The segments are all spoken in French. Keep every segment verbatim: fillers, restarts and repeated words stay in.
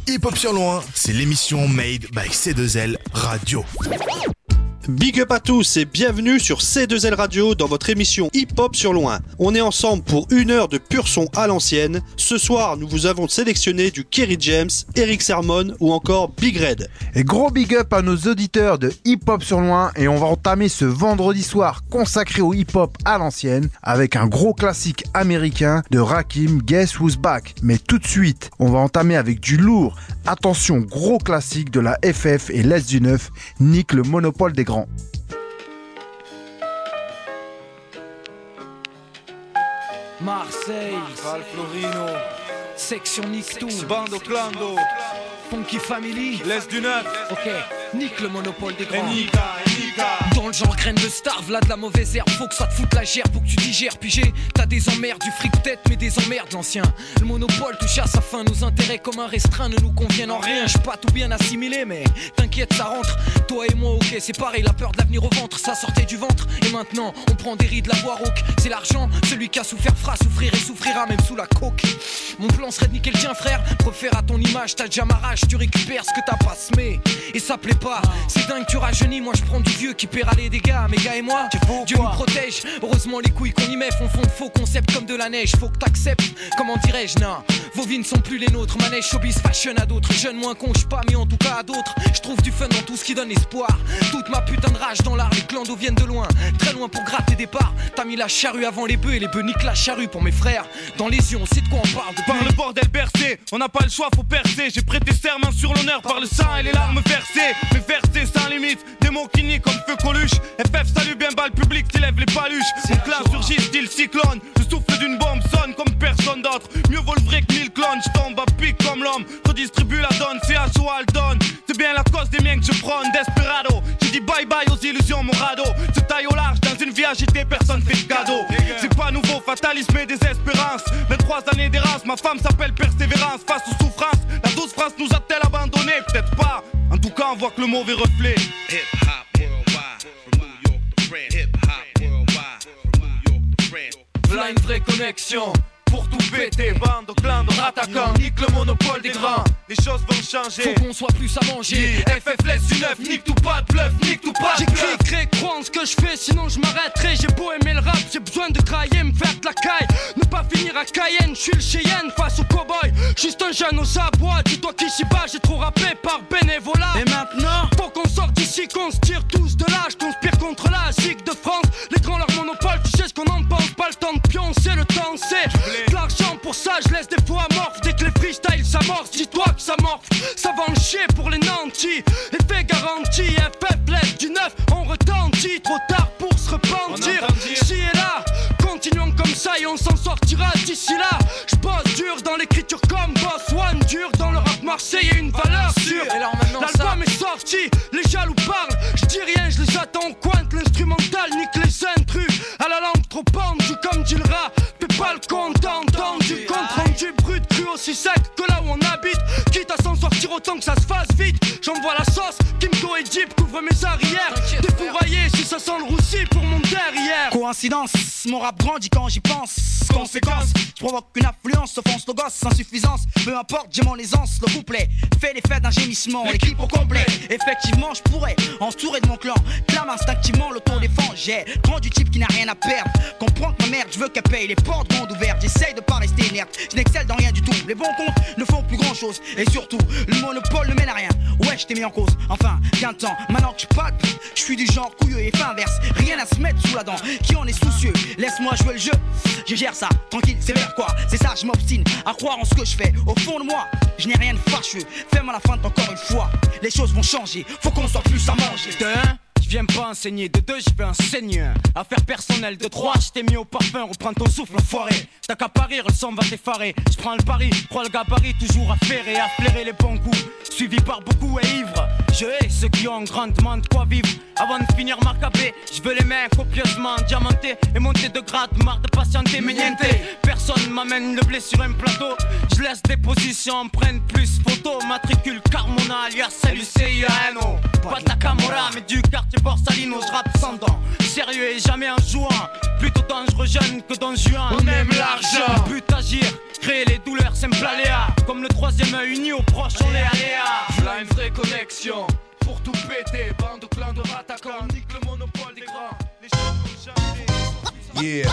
Hip Hop sur Loin, c'est l'émission made by C deux L Radio. Big up à tous et bienvenue sur C deux L Radio dans votre émission Hip Hop sur Loin. On est ensemble pour une heure de pur son à l'ancienne. Ce soir, nous vous avons sélectionné du Kerry James, Eric Sermon ou encore Big Red. Et gros big up à nos auditeurs de Hip Hop sur Loin et on va entamer ce vendredi soir consacré au hip hop à l'ancienne avec un gros classique américain de Rakim, Guess Who's Back. Mais tout de suite, on va entamer avec du lourd. Attention, gros classique de la F F et l'Est du neuf, Nick le monopole des grands. Marseille, Val Florino, section Nictou, Bando Clando, Funky Family, l'Est du neuf, ok, Nick le monopole des grands. Nika, Nika. Dans le genre graine de star, v'là de la mauvaise herbe, faut que ça te foute la gerbe, faut que tu digères, pigé. T'as des emmerdes, du fric tête, mais des emmerdes l'ancien. Le monopole touche à sa fin, nos intérêts communs restreints ne nous conviennent en rien. J'suis pas tout bien assimilé, mais t'inquiète, ça rentre. Toi et moi, ok, c'est pareil, la peur de l'avenir au ventre, ça sortait du ventre. Et maintenant, on prend des rides, la voix rauque. C'est l'argent, celui qui a souffert fera souffrir et souffrira même sous la coke. Mon plan serait de niquer le tien, frère. Préfère à ton image, t'as déjà ma rage, tu récupères ce que t'as pas semé. Et ça plaît pas, c'est dingue, tu rajeunis. Moi, je prends du vieux qui paiera les dégâts. Mes gars et moi, Dieu nous protège. Heureusement, les couilles qu'on y met font fond de faux concepts comme de la neige. Faut que t'acceptes, comment dirais-je, non. Vos vies ne sont plus les nôtres. Manège, showbiz, fashion à d'autres. Jeunes moins cons, j'suis pas, mais en tout cas à d'autres. Je trouve du fun dans tout ce qui donne espoir. Toute ma putain de rage dans l'art, les clandos viennent de loin. Très loin pour gratter des parts. T'as mis la charrue avant les bœufs et les bœufs niquent la charrue pour mes frères. Dans les yeux, on sait de quoi on parle. Par le bordel bercé, on n'a pas le choix, faut percer. J'ai prêté serment sur l'honneur par le sang et les larmes versées. Mais versées sans limite, des mots qui nient comme feu Coluche. F F salut bien bas le public, t'élèves les paluches. Mon clan surgit style cyclone. Le souffle d'une bombe sonne comme personne d'autre. Mieux vaut le vrai que mille clones, j'tombe à pic comme l'homme. Redistribue la donne, c'est à joie le donne. C'est bien la cause des miens que je prône, Desperado. J'ai dit bye bye aux illusions, mon radeau. Se taille au large dans une vie agitée, personne fait de cadeau. C'est pas nouveau, fatalisme et désespérance. vingt-trois années d'errance, ma femme s'appelle persévérance. Face aux souffrances, la douce France nous a-t-elle abandonné? Peut-être pas, en tout cas on voit que le mauvais reflet. Hip-hop worldwide, from New York to France. Hip-hop worldwide, from New York to France. V'là une vraie connexion. Pour tout péter, bande, clan, attaquant, nique le monopole des grands. Les choses vont changer. Faut qu'on soit plus à manger. F F laisse du neuf, nique tout pas de bluff, nique tout pas de bluff. J'écris, crois en ce que je fais, sinon je m'arrêterai. J'ai beau aimer le rap, j'ai besoin de grailler, me faire de la caille. Ne pas finir à Cayenne, je suis le Cheyenne face au cowboy. Juste un jeune aux abois, dis-toi qu'ici bas j'ai trop rappé par bénévolat. Et maintenant, faut qu'on sorte d'ici, qu'on se tire tous de là. Je conspire contre la zig de France. Les grands leur monopole, tu sais ce qu'on en pense. Pas le temps de pioncer, le temps c'est de l'argent pour ça, je laisse des fois amorphes. Dès que les freestyles s'amorcent, dis-toi que ça morphe. Ça va en chier pour les nantis. Effet garanti, F F laisse du neuf, on retentit. Trop tard pour se repentir. Si et là, continuons comme ça et on s'en sortira d'ici là. Je bosse dur dans l'écriture comme Boss One, dur dans le rap marseillais, une valeur sûre. L'album est sorti, les jaloux parlent. Je dis rien, je les attends au coin de l'instrumental, nique les intrus. À la lampe trop pendue comme dit le rat. Fais pas le content, entendu, compte rendu brut, cru aussi sec que là où on habite. Quitte à s'en sortir autant que ça se fasse vite. J'envoie la sauce, Kimco et Jeep couvre mes arrières. Défouraillé si ça sent le roussi pour mon derrière. Coïncidence, mon rap grandit quand j'y pense. Conséquence, je provoque une affluence, offense le gosse, sans suffisance. Peu importe, j'ai mon aisance, le couplet fait l'effet d'un gémissement, l'équipe au complet. Effectivement, je pourrais entourer de mon clan. Clame instinctivement l'autodéfense. J'ai grand du type qui n'a rien à perdre. Comprends que ma merde, je veux qu'elle paye les portes grandes ouvertes. J'essaye de pas rester inerte, je n'excelle dans rien du tout. Les bons comptes ne font plus grand chose. Et surtout, le monopole ne mène à rien. Ouais, je t'ai mis en cause, enfin, qu'un temps. Maintenant que je palpe, je suis du genre couilleux et fin inverse. Rien à se mettre sous la dent, qui en est soucieux. Laisse-moi jouer le jeu, je gère ça, tranquille, c'est vers quoi. C'est ça, je m'obstine à croire en ce que je fais. Au fond de moi, je n'ai rien de fâcheux. Fais-moi la feinte encore une fois, les choses vont changer. Faut qu'on soit plus à manger. De un, je viens pas enseigner. De deux, je fais un seigneur. Affaire personnelle. De trois, je t'ai mis au parfum. Reprends ton souffle, enfoiré. T'as qu'à parir, le son va t'effarer. Je prends le pari, crois le gabarit. Toujours à faire et à flairer les bons coups. Suivi par beaucoup et ivre. Je hais ceux qui ont grandement de quoi vivre. Avant de finir ma capée, je veux les mains copieusement diamantées. Et monter de grade, marre de patienter, mais niente. Personne m'amène le blé sur un plateau. Je laisse des positions, prennent plus, faut Bordeaux, matricule Carmona, alias salut C I A N O. Pas de la Camorra, mais du quartier Borsalino, je rappe sans dents. Sérieux et jamais un jouant, plutôt dangereux jeune que dans juin. On aime l'argent, but agir, créer les douleurs, simple aléa. Comme le troisième œil uni aux proches, on les aléas. V'là une vraie connexion, pour tout péter. Bande de clans de ratacans, nique le monopole des grands. Les choses ont changé. Yeah.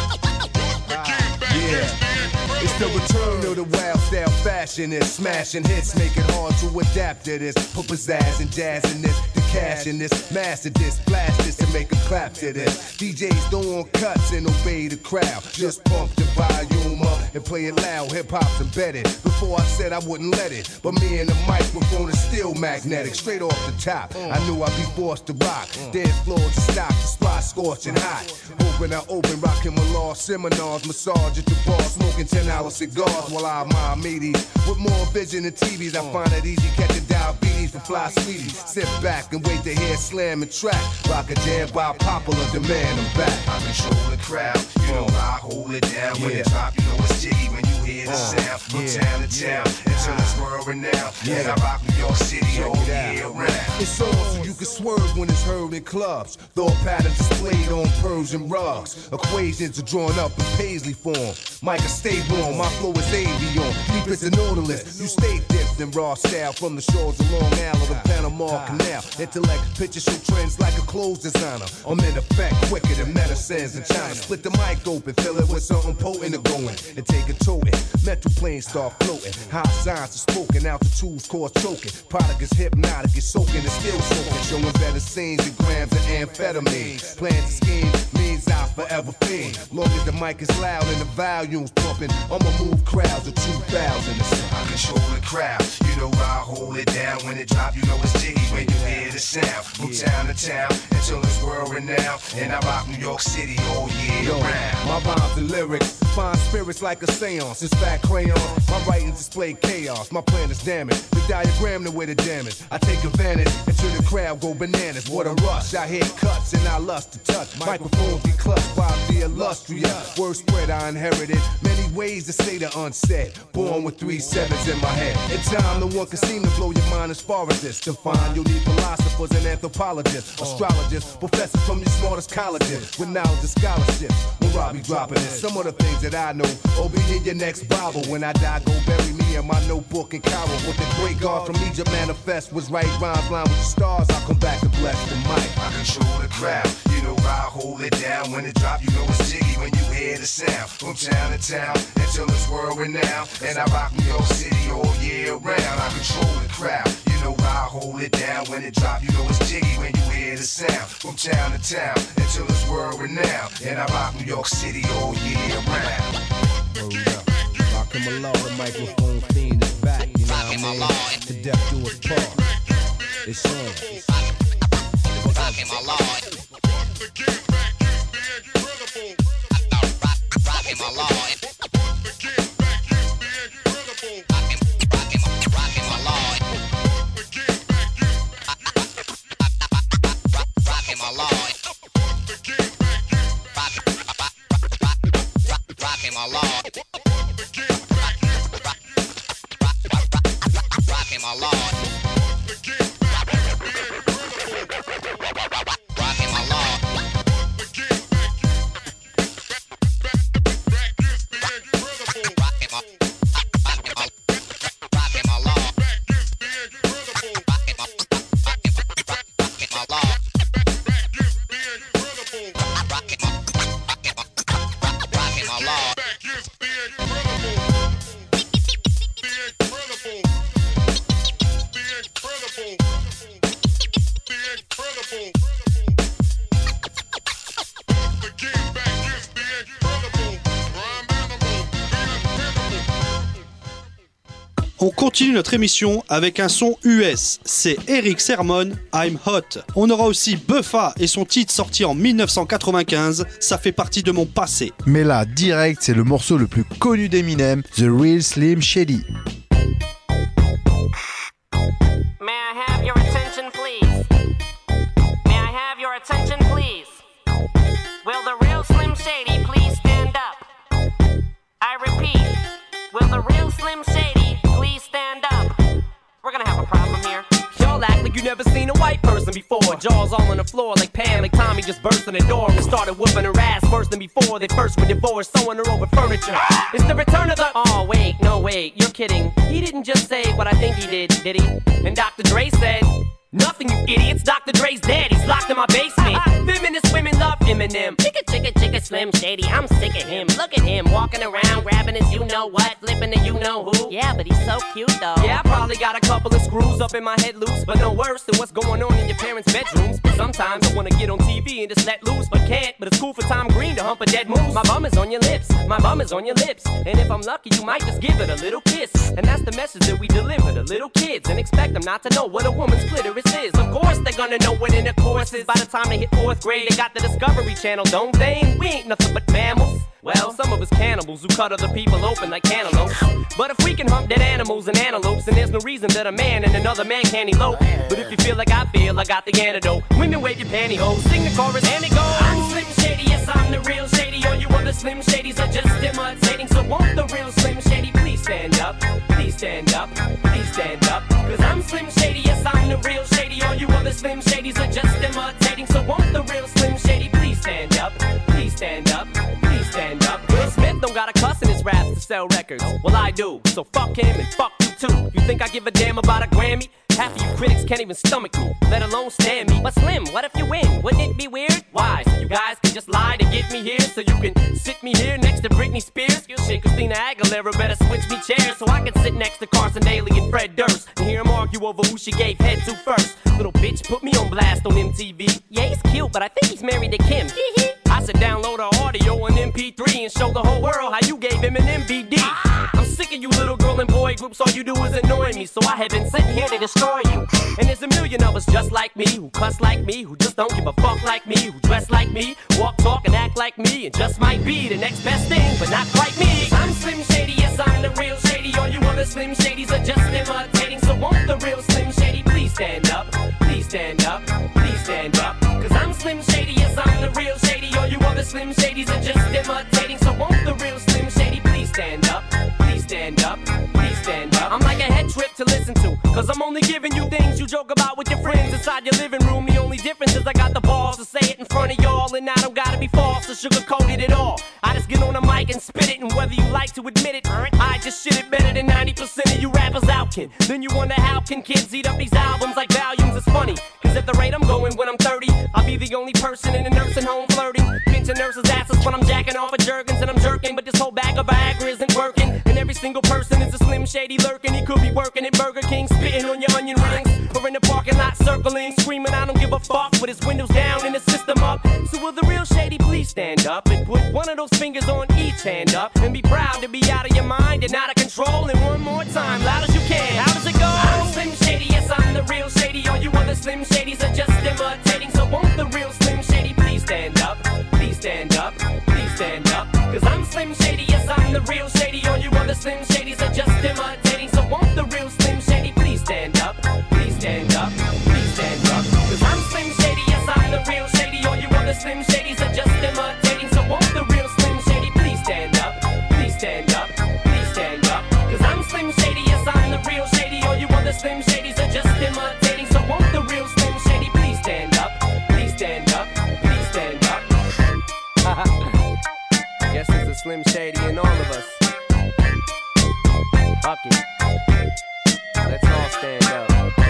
Yeah. It's the return of the wild style fashionist. Smashing hits, make it hard to adapt to this. Put pizzazz and jazz in this. The cash in this. Master this. Blast this and make a clap to this. D Js don't want cuts and obey the crowd. Just pump the volume up and play it loud. Hip hop's embedded. Before I said I wouldn't let it. But me and the microphone is still magnetic. Straight off the top. I knew I'd be forced to rock. Dance floors to stop. The spot scorching hot. Open, I open. Rocking my law seminars. Massage at the bar. Smoking ten dollar cigars while I admire meaties. With more vision than T Vs, I find it easy catching diabetes for fly sweeties. Sit back and wait to hear slam and track. Rock a jam by popular demand. I'm back. I control the crowd. You know I hold it down. When it drop, you know it's jiggy when you hear the sound. From town to town until it's world renowned. And I rock New York City all year round. It's on so you can swerve when it's heard in clubs. Thought patterns displayed on Persian rugs. Equations are drawn up in Paisley form. Micah, stay warm, my flow is avion. Deep as a nautilus, you stay dipped in raw style. From the shores of Long Island to Panama Canal. Intellect, picture show trends like a clothes designer. I'm in effect, quicker than medicines in China. Split the mic open, fill it with something potent to going. And take a toting, mental planes start floating. High signs are spoken, altitudes cause choking. Product is hypnotic, it's soaking, it's still soaking. Showing better scenes than grams of amphetamine. Plans to scheme means I forever fiend. Long as the mic is loud and the volume's pumping, I'ma move crowds of two thousand. I control the crowd, you know I hold it down. When it drop, you know it's jiggy when you hear the sound. From town to town until it's world renowned. And I rock New York City all year Yo, round. my rhymes and lyrics find spirits like a seance. It's fat crayon, my writings display chaos. My plan is damaged, the diagram the way the damage. I take advantage until the crowd go bananas. What a rush, I hear cuts and I lust to touch. Microphones be clutched by the illustrious. Word spread I inherited, many ways to say the unsaid. Born with three sevens in my head. In time, no one can seem to blow your mind as far as this. To find you'll need philosophers and anthropologists, astrologists, professors from your smartest colleges with knowledge and scholarships. When I be dropping this, some of the things that I know. Oh, be in your next Bible. When I die, go bury me in my notebook in Cairo. What the great God from Egypt manifest was right rhymes line with the stars. I'll come back and bless the mic. I control the crowd, you know I hold it down. When it drop, you know it's jiggy when you hear the sound. From town to town until it's world renowned. And I rock New York City all year round. I control the crowd, you know I hold it down. When it drop, you know it's jiggy when you hear the sound. From town to town until it's world renowned. And I rock New York City all year round. Hold up. Rock him along, the microphone fiend is back. You know what I mean? To death do us part. It's on. Rock him along. Rock him along. On continue notre émission avec un son U S, c'est Eric Sermon, I'm Hot. On aura aussi Buffa et son titre sorti en dix-neuf cent quatre-vingt-quinze, ça fait partie de mon passé. Mais là, direct, c'est le morceau le plus connu d'Eminem, The Real Slim Shady. May I have your attention, please? May I have your attention, please? Will the real Slim Shady please stand up? I repeat, will the real Slim Shady please stand up? like you never seen a white person before. Jaws all on the floor like Pam, like Tommy just burst in the door and started whooping her ass worse than before. They first were divorced, sewing her over furniture. It's the return of the... Oh, wait, no, wait, you're kidding. He didn't just say what I think he did, did he? And Doctor Dre said... Nothing, you idiots. Doctor Dre's dead. He's locked in my basement. Feminist women love Eminem. Chicka, chicka, chicka, Slim Shady. I'm sick of him. Look at him walking around, grabbing his you know what, flipping the you know who. Yeah, but he's so cute though. Yeah, I probably got a couple of screws up in my head loose, but no worse than what's going on in your parents' bedrooms. But sometimes I wanna get on T V and just let loose, but can't. But it's cool for Tom Green to hump a dead moose. My bum is on your lips. My bum is on your lips. And if I'm lucky, you might just give it a little kiss. And that's the message that we deliver to little kids, and expect them not to know what a woman's clitoris is. Of course they're gonna know what intercourse is. By the time they hit fourth grade, they got the Discovery Channel, don't they? We ain't nothing but mammals. Well, some of us cannibals who cut other people open like cantaloupes. But if we can hump dead animals and antelopes, then there's no reason that a man and another man can't elope. But if you feel like I feel, I got the antidote. Women wave your pantyhose, sing the chorus and it goes. I'm Slim Shady, yes I'm the real Shady. All you other Slim Shadys are just imitating. So won't the real Slim Shady please stand up? Please stand up, please stand up. Cause I'm Slim Shady, yes I'm the real Shady. All you other Slim Shadys are just imitating. So won't the real Slim Shady please stand up? Please stand up, please stand up. Will Smith don't got a cuss in his raps to sell records. Well I do, so fuck him and fuck you too. You think I give a damn about a Grammy? Half of you critics can't even stomach me, let alone stand me. But Slim, what if you win? Wouldn't it be weird? Why? So you guys can just lie to get me here, so you can sit me here next to Britney Spears? Shit, Christina Aguilera better switch me chairs so I can sit next to Carson Daly and Fred Durst and hear them argue over who she gave head to first. Little bitch put me on blast on M T V. Yeah, he's cute, but I think he's married to Kim. I said download her audio on M P three and show the whole world how you gave him an M V D. I'm sick of you little girl and boy groups, all you do is annoy me, so I have been sitting here to destroy you. And there's a million of us just like me, who cuss like me, who just don't give a fuck like me, who dress like me, walk, talk, and act like me, and just might be the next best thing, but not quite me. I'm Slim Shady, yes I'm the real Shady. All you other Slim Shadys are just imitating. So won't the real Slim Shady please stand up? Please stand up, please stand up. Cause I'm Slim Shady, yes I'm the real Shady. All you other Slim Shadys are just imitating. So won't the real Slim Shady please stand up? Please stand up, please stand up. I'm like a head trip to listen to, cause I'm only giving you things you joke about with your friends inside your living room. The only difference is I got the balls to say it in front of y'all, and I don't gotta be false or sugarcoated at all. I just get on the mic and spit it, and whether you like to admit it, I just shit it better than ninety percent of you rappers out can. Then you wonder how can kids eat up these albums like volumes. It's funny, cause at the rate I'm going when I'm thirty, I'll be the only person in a nursing home flirting, pinching nurses' asses when I'm jacking off of Jergens and I'm jerking. But this whole bag of Viagra isn't working, and every single person is a Slim Shady lurking. He could be working at Burger King, spitting on your onion rings, or in the parking lot circling, screaming I don't give a fuck with his windows down and his system up. So will the real Shady please stand up and put one of those fingers on each hand up and be proud to be out of your mind and out of control? And one more time, loud as you can, how does it go? I'm Slim Shady, yes I'm the real Shady. All you other Slim Shadys are just imitating. So won't the real Slim Shady please stand up? Please stand up, please stand up. Cause I'm Slim Shady, yes I'm the real Shady. All you other Slim Shadys are just imitating. So won't the real Slim Shady please stand up? Please stand up, please stand up. Cause I'm Slim Shady, yes I'm the real Shady. All you other Slim Shadys are just imitating. So won't the real Slim Shady please stand up? Please stand up, please stand up. Cause I'm Slim Shady, yes I'm the real Shady. All you other Slim Shadys are just imitating. So won't the real Slim Shady please stand up? Please stand up, please stand up. Guess there's a Slim Shady in all of us. Fuck it. Let's all stand up.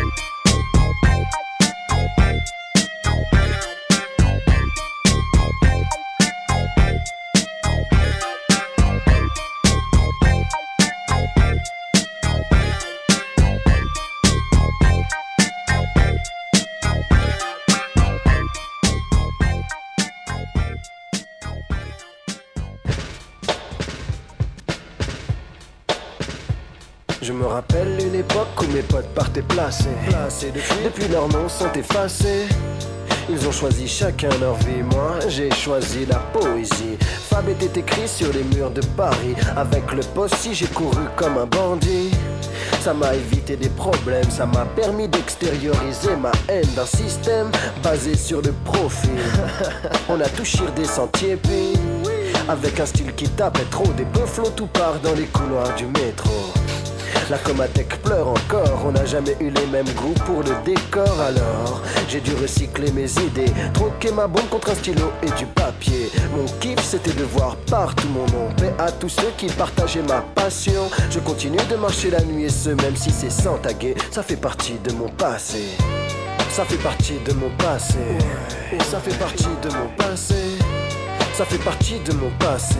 Je me rappelle une époque où mes potes partaient placés, placés depuis. depuis leurs noms sont effacés. Ils ont choisi chacun leur vie, moi j'ai choisi la poésie. Fab était écrit sur les murs de Paris. Avec le possi j'ai couru comme un bandit. Ça m'a évité des problèmes, ça m'a permis d'extérioriser ma haine d'un système basé sur le profil. On a tout chiré des sentiers puis avec un style qui tapait trop, des peu flots tout part dans les couloirs du métro. La Comatec pleure encore, on n'a jamais eu les mêmes goûts pour le décor. Alors j'ai dû recycler mes idées, troquer ma bombe contre un stylo et du papier. Mon kiff c'était de voir partout mon nom. Paix à tous ceux qui partageaient ma passion. Je continue de marcher la nuit et ce même si c'est sans taguer. Ça fait partie de mon passé. Ça fait partie de mon passé. Ouais. Ça fait partie de mon passé. Ça fait partie de mon passé.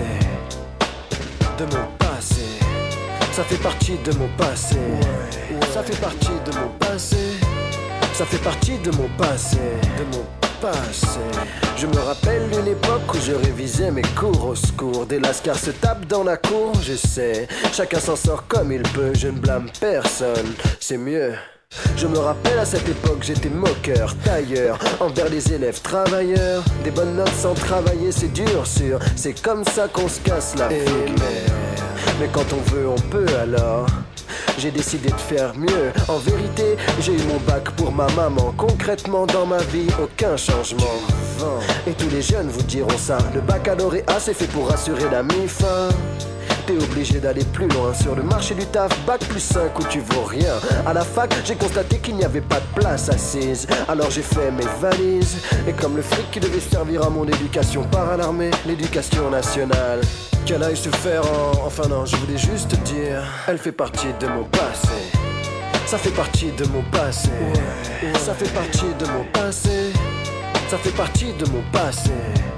De mon passé. Ça fait partie de mon passé. Ouais. Ouais. Ça fait partie de mon passé. Ça fait partie de mon passé. De mon passé. Je me rappelle d'une époque où je révisais mes cours au secours. Des lascars se tapent dans la cour, je sais. Chacun s'en sort comme il peut, je ne blâme personne. C'est mieux. Je me rappelle à cette époque j'étais moqueur, tailleur, envers les élèves travailleurs. Des bonnes notes sans travailler c'est dur sûr, c'est comme ça qu'on se casse la figure. Mais quand on veut on peut alors. J'ai décidé de faire mieux. En vérité, j'ai eu mon bac pour ma maman. Concrètement dans ma vie, aucun changement. Et tous les jeunes vous diront ça. Le baccalauréat c'est fait pour assurer la mi-fin. T'es obligé d'aller plus loin sur le marché du taf. Bac plus cinq où tu vaux rien. À la fac j'ai constaté qu'il n'y avait pas de place assise. Alors j'ai fait mes valises. Et comme le fric qui devait servir à mon éducation part à l'armée, l'éducation nationale, qu'elle aille se faire en... Enfin non, je voulais juste dire, elle fait partie de mon passé. Ça fait partie de mon passé. Ouais, ouais. Ça fait partie de mon passé. Ça fait partie de mon passé.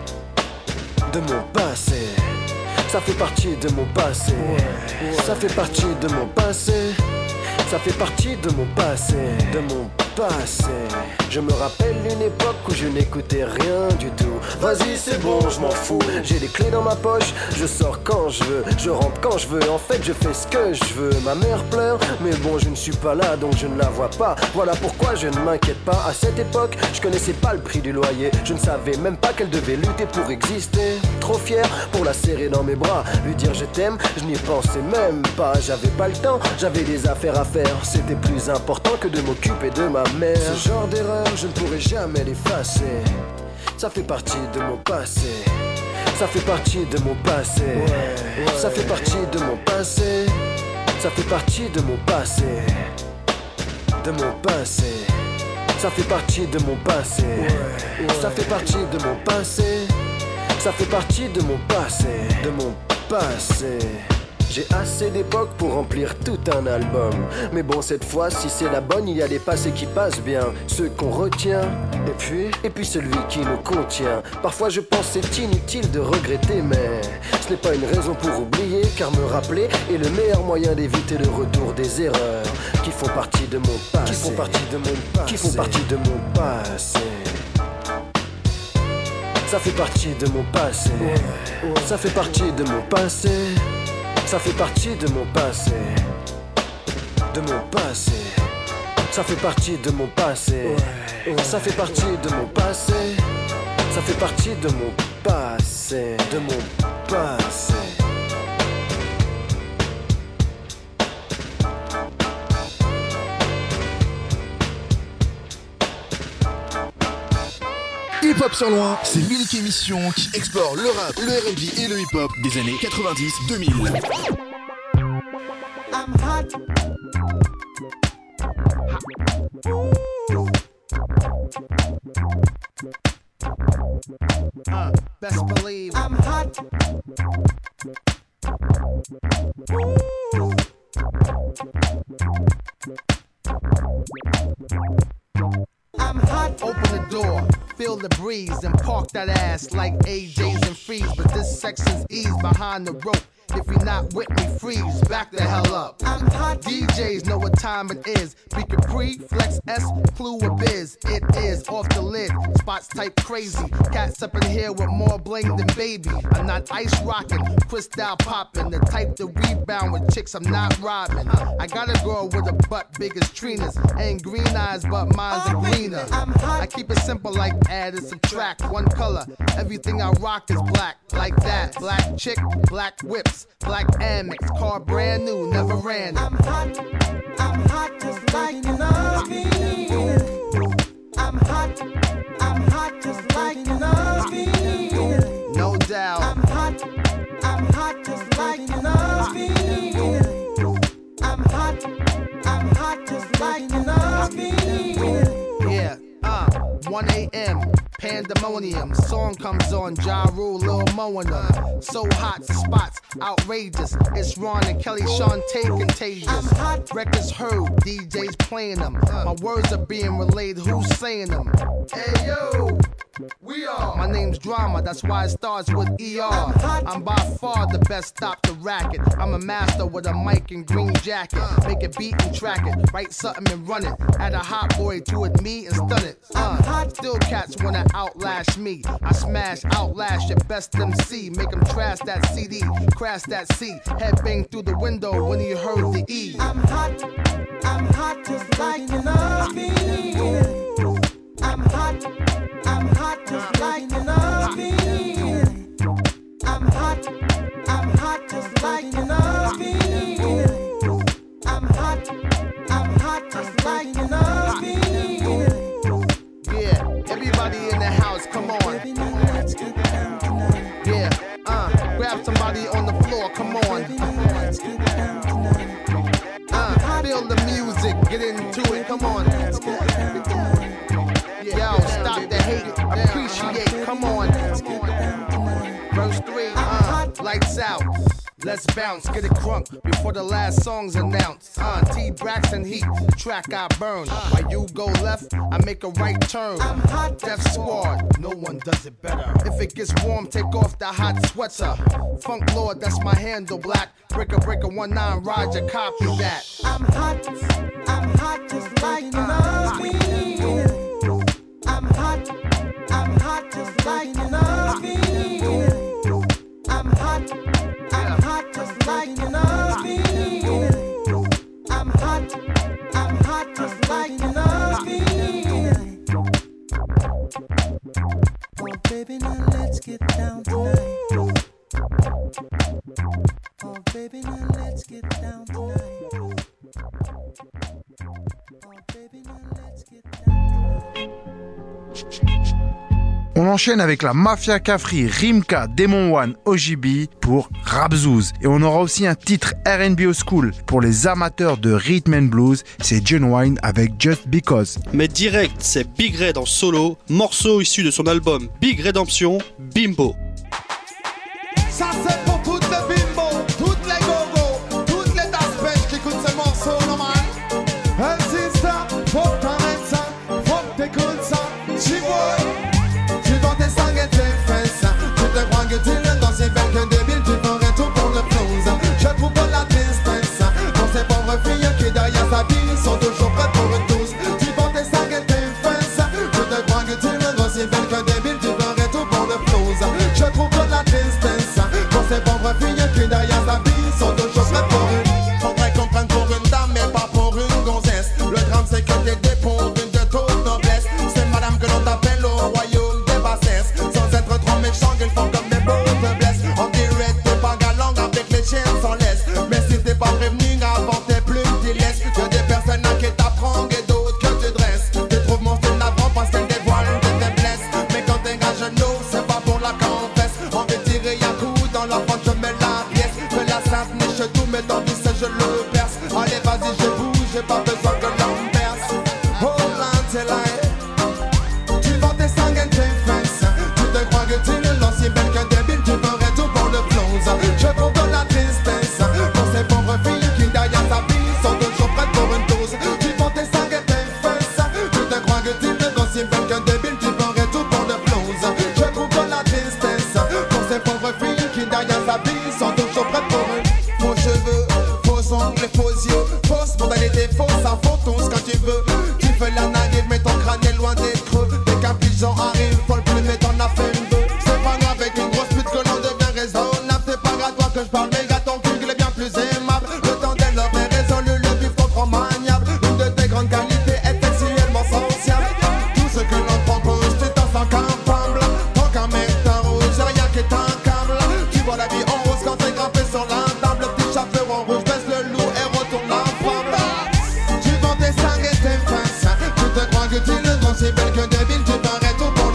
De mon passé. Ça fait partie de mon passé. Ouais, ouais. Ça fait partie de mon passé. Ça fait partie de mon passé. De mon passé. Je me rappelle une époque où je n'écoutais rien du tout. Vas-y c'est bon, je m'en fous. J'ai les clés dans ma poche, je sors quand je veux, je rentre quand je veux. En fait je fais ce que je veux. Ma mère pleure, mais bon je ne suis pas là donc je ne la vois pas. Voilà pourquoi je ne m'inquiète pas. À cette époque, je connaissais pas le prix du loyer. Je ne savais même pas qu'elle devait lutter pour exister. Trop fier pour la serrer dans mes bras, lui dire je t'aime, je n'y pensais même pas. J'avais pas le temps, j'avais des affaires à faire. C'était plus important que de m'occuper de ma mère. Ce genre d'erreur, je ne pourrai jamais l'effacer. Ça fait partie de mon passé. Ça fait partie de mon passé. Ouais, ouais. Ça fait partie de mon passé. Ça fait partie de mon passé. De mon passé. Ça fait partie de mon passé. Ouais, ouais. Ça fait partie de mon passé. Ça fait partie de mon passé. De mon passé. J'ai assez d'époque pour remplir tout un album. Mais bon cette fois si c'est la bonne, il y a les passés qui passent bien, ceux qu'on retient. Et puis, et puis celui qui nous contient. Parfois je pense c'est inutile de regretter, mais ce n'est pas une raison pour oublier. Car me rappeler est le meilleur moyen d'éviter le retour des erreurs qui font partie de mon passé. Qui font partie de mon passé. Qui font partie de mon passé. Ça fait partie de mon passé. Ouais, ouais. Ça fait partie de mon passé. Ça fait partie de mon passé. De mon passé. Ça fait partie de mon passé. Ouais, ouais. Ça fait partie de mon passé. Ça fait partie de mon passé. De mon passé. Hip Hop sur loin, c'est l'unique émission qui explore le rap, le R and B et le hip hop des années quatre-vingt-dix deux mille. I'm hot. Uh, best believe I'm hot. I'm hot. Open the door, feel the breeze, and park that ass like A J's and Freeze. But this section's ease behind the rope. If you're not with me, freeze, back the hell up. I'm hot. D Js know what time it is. Be Capri, Flex S, Clue or Biz. It is off the lid, spots type crazy. Cats up in here with more bling than baby. I'm not ice rocking, crystal popping. The type to rebound with chicks I'm not robbing. I got a girl with a butt big as Trina's. Ain't green eyes, but mine's are greener. I keep it simple like add and subtract. One color, everything I rock is black. Like that, black chick, black whips. Black Amex, car brand new, never ran. I'm hot, I'm hot just like you love me. I'm hot, I'm hot just like you love me. No doubt. I'm hot, I'm hot just like you love me. I'm hot, one a.m. Pandemonium, song comes on, Ja Rule, Lil Mo and them. So hot, spots, outrageous. It's Ron and Kelly, Shantae, contagious. Records heard, D Js playing them. My words are being relayed, who's saying them? Hey yo, we are. My name's Drama, that's why it starts with E R. I'm by far the best, stop the racket. I'm a master with a mic and green jacket. Make it beat and track it, write something and run it. Add a hot boy to it, me and stun it. Uh, still cats wanna outlast me. I smash, outlast your best M C. Make them trash that C D, crash that C. Head bang through the window when he heard the E. I'm hot, I'm hot just like an oven. I'm hot, I'm hot just like an oven. I'm hot, I'm hot just like an oven. I'm hot, I'm hot just like an oven. Yeah, everybody in the house, come on. Yeah, uh, grab somebody on the floor, come on. Uh, feel the music, get into it, come on. Yo, stop the hate, appreciate, come on. Verse three, uh, lights out. Let's bounce, get it crunk before the last song's announced. Uh, T Braxton Heat, the track I burn. While you go left, I make a right turn. Death Squad, no one does it better. If it gets warm, take off the hot sweater. Funk Lord, that's my handle, black. Breaker, breaker, one nine, Roger, copy that. I'm hot, I'm hot just like an oven. I'm hot, I'm hot just like an oven. I'm hot, I'm hot just like an oven. I'm hot, I'm hot just like an oven. Oh baby, now let's get down tonight. Oh baby, now let's get down tonight. Oh baby, now let's get down tonight. On enchaîne avec la Mafia Cafri, Rimka, Demon One, O G B pour Rabzouz. Et on aura aussi un titre R and B Old School pour les amateurs de rhythm and blues, c'est John Wine avec Just Because. Mais direct, c'est Big Red en solo, morceau issu de son album Big Redemption, Bimbo. Ça c'est pour toutes les bimbo, toutes les gogo, toutes les daspèches qui écoutent ce morceau normal. Insiste, faut que t'arrêtes ça, faut que t'écoutes ça, tu vois. Tu vends tes sangs et tes fesses, tu te crois que tu le dans ces belles que débile, tu ferais tout pour le flouze. Je trouve pas la tristesse, dans ces pauvres filles qui derrière sa vie sont toujours prêtes pour une douce. Tu vends tes sangs et tes fesses, tu te crois que tu le dans ces belles que débile, tu ferais tout pour le flouze. Je trouve pas la tristesse, dans ces pauvres filles qui derrière sa vie sont toujours prêtes pour une. Faudrait qu'on prenne pour une dame mais pas pour une gonzesse. Le drame c'est que t'es des pour une de toute noblesse. C'est madame que l'on t'appelle au royaume des bassesses. Sans être trop méchant qu'ils font comme des beaux te blessent. On dirait que t'es pas galant avec les chiens sans laisse. Mais si t'es pas prévenu avant t'es plus t'y laisses. Que des personnes qui t'apprennent et d'autres que tu dresses. Tu trouves mon style navrant parce qu'elle dévoile tes faiblesses. Mais quand t'es à genoux c'est pas pour la confesse. On veut tirer un coup dans la fente, je mets la pièce. Que la sainte niche tout mais tant pis je le perce. Allez vas-y je bouge, j'ai pas besoin que l'on perce. Hold on till I. Tu vends tes sangs et tes fesses. Tu te crois que tu le lances si belle qu'un débile. Tu ferais tout pour le flouze. Je trouve de la tristesse pour ces pauvres filles qui derrière sa vie sont toujours prêtes pour une dose. Tu vends tes sangs et tes fesses. Tu te crois que tu le lances si belle qu'un débile. Tu ferais tout pour le flouze. Je trouve de la tristesse pour ces pauvres filles qui derrière sa vie sont toujours prêtes pour une. Faux cheveux, faux ongles, faux yeux, fausse spontanéité, fausse à faux tous quand tu veux. Tu fais la naïve mais ton crâne est loin d'être creux. Dès qu'un pigeon arrive, faut le plumer, t'en as fait une deux. C'est pas grave avec une grosse pute que l'on devient raisonnable. C'est pas grave toi que je parle, mais gars ton cul il est bien plus aimable. Le temps d'elle leur est résolu, le vif trop maniable. Une de tes grandes qualités est sexuellement sociable. Tout ce que l'on propose, tu t'en sens capable. Tant qu'un mec t'en rouge, y'a rien qui est un câble. Tu vois la vie en rose quand t'es grimpé sur la table. Petit chapeau en rouge, baisse le loup et retourne la femme. Tu vends tes sangs et tes fesses. Tu te crois que tu le vends si belle que débile. Tu ferais tout pour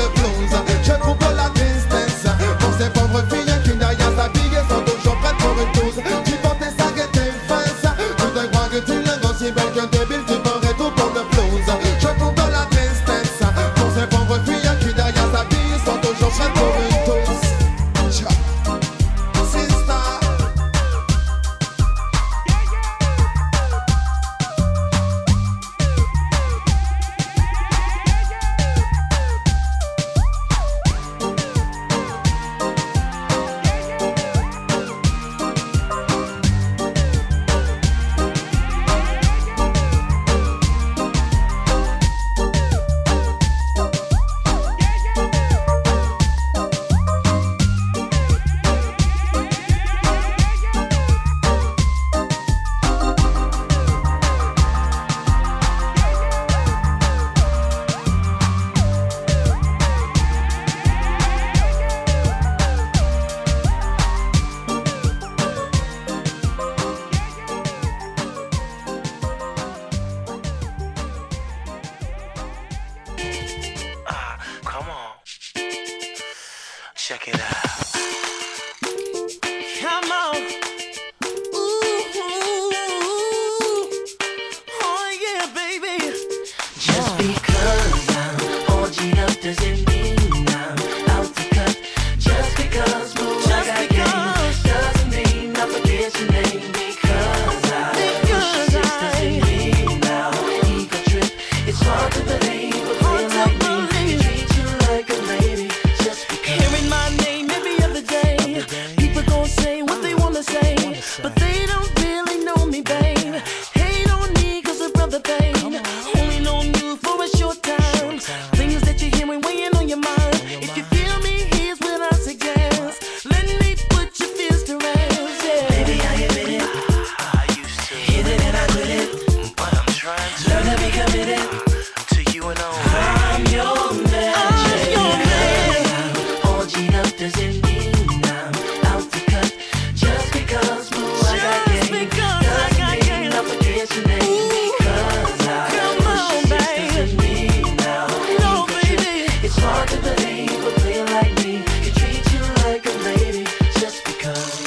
Just because I'm all G'd up doesn't mean I'm out to cut. Just because, boo, I got game doesn't mean I forget your name. Because I push your six doesn't mean now ego trip. It's hard to believe a player like me can treat you like a lady. Just because. Hearing my name every other day, people gon' say what they wanna say, but they don't really know me, babe. Hate on me cause of brother pain. Only known you for a short time. Things that you're hearing weighing on your mind. If you feel me, here's what I suggest. Let me put your fears to rest. Yeah. Baby, I admit it. I used to hit it and I quit it, but I'm trying to learn to be committed to you and only. I'm your man. I'm your man. All G'd up doesn't mean I'm out to cut. Just because, boo, I got game doesn't mean I forget your name. Because I push your six doesn't mean now ego trip. It's hard to believe a player like me can treat you like a lady. Just because.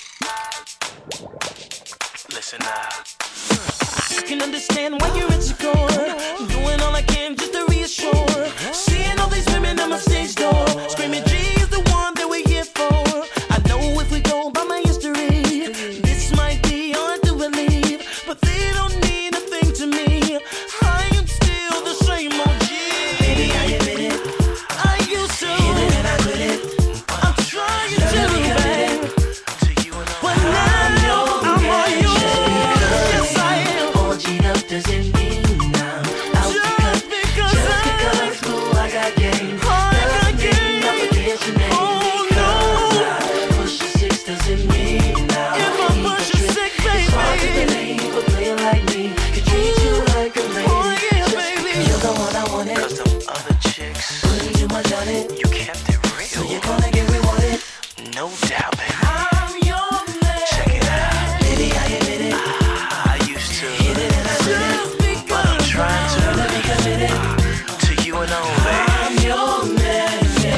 Listen now. I can understand why you're insecure. I'm doing all I can just to reassure. Seeing all these women at my stage door, screaming, G is the one that we're here for. I know if we go by my history, this might be hard to believe, but they don't mean a thing to me. I am still the same O G. Baby, I admit it. I used to hit it and I quit it. I'm trying Learn to, to be committed babe. to you and only. But now I'm your I'm man. all yours. Just Yes, I because am. all G'd up doesn't mean I'm out to cut. Just because Just I- because, boo, I got game I got doesn't mean I forget your name. Oh, Because no. I push your six doesn't mean now If I ego push your trip. six, It's hard to baby. believe a player like me can treat you like a lady. Oh, yeah, Just baby. because you're the one I wanted. Cause them other chicks, Putting too much on it, you kept it so real. you're gonna get rewarded. No doubt, baby. I'm your man. Check it out. Baby, I admit it. I used to Hit it and I quit it. Just because I'm trying to Learn to be committed to you and only. I'm your man.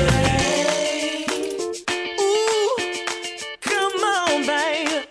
Ooh, come on, babe.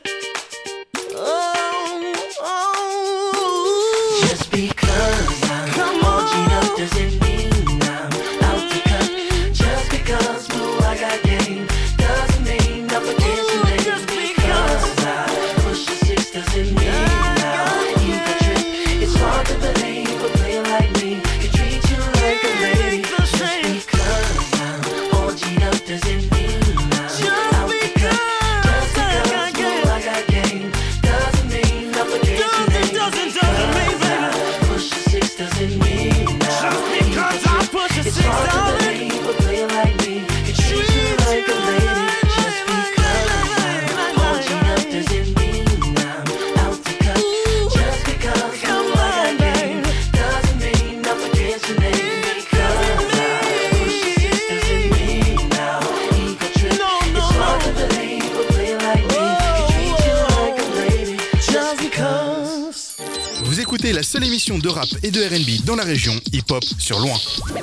Oh, oh. Just because I'm Come all G'd up on. doesn't mean I'm out to cut. Just because, boo, I got game doesn't mean I forget your Ooh, name. just Because I push your six doesn't mean now ego trip. It's hard to believe a player like me can treat you like a lady. Just because I'm all G'd up doesn't mean I'm out to cut. Just because, boo, I got game doesn't mean I forget your Doesn't, name. doesn't, doesn't mean, baby. Push your six doesn't mean now Just because I push a it's six, hard to darling. believe a player like me can treat you like a lady. Just because I'm all G'd up doesn't mean I'm out to cut. Just because Come boo, I on, got game doesn't mean I forget your name. Because I push your six doesn't mean now ego trip. No, no, It's hard no. to believe a player like me can treat you like a lady. Just because. Vous écoutez la seule émission de rap et de R and B dans la région, Hip Hop sur Loin.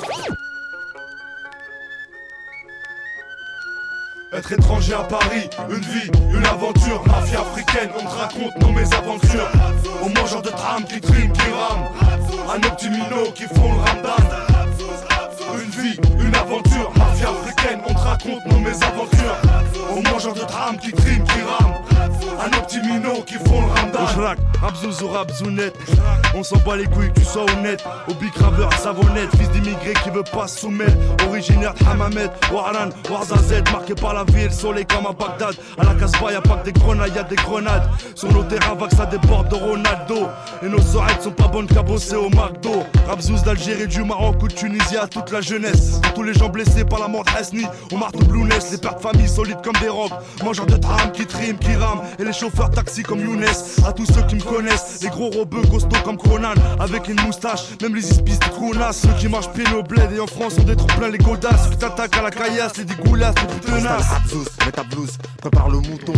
Être étranger à Paris, une vie, une aventure. Mafia africaine, on te raconte nos mésaventures. Aux mangeurs de tram qui triment, qui rament. À nos petits minots qui font le ramadan. Une vie, une aventure. Mafia africaine, on te raconte nos mésaventures. Aux mangeurs de tram qui triment, qui rament. À nos petits minots qui font le ramadan. Ojrak, Abzouz ou Rabzounet. On s'en bat les couilles que tu sois honnête. Au bicraveur, savonnette, fils d'immigré qui veut pas se soumettre. Originaire de Hamamet, Waran, Warzazet, marqué par la ville, soleil comme à Bagdad. À la Casbah, y'a pas que des grenades, y'a des grenades. Sur nos terrains, vagues, ça déborde de Ronaldo. Et nos oreilles sont pas bonnes qu'à bosser au McDo. Rabzouz d'Algérie, du Maroc ou de Tunisie à toute la jeunesse. Pour tous les gens blessés par la mort d'Hasni, au marteau Blounès, les pères de famille solides comme des rocs. Mangeurs de tram qui triment, qui rament. Et les chauffeurs taxi comme Younes. À tous ceux qui me connaissent, les gros robeux costauds comme Conan. Avec une moustache, même les ispis de Kounas. Ceux qui marchent pieds au bled et en France on des trop plein les godasses. Ceux qui t'attaquent à la caillasse, les dégoulasse, les puteunas. Abzouz, mets ta blouse, prépare le mouton.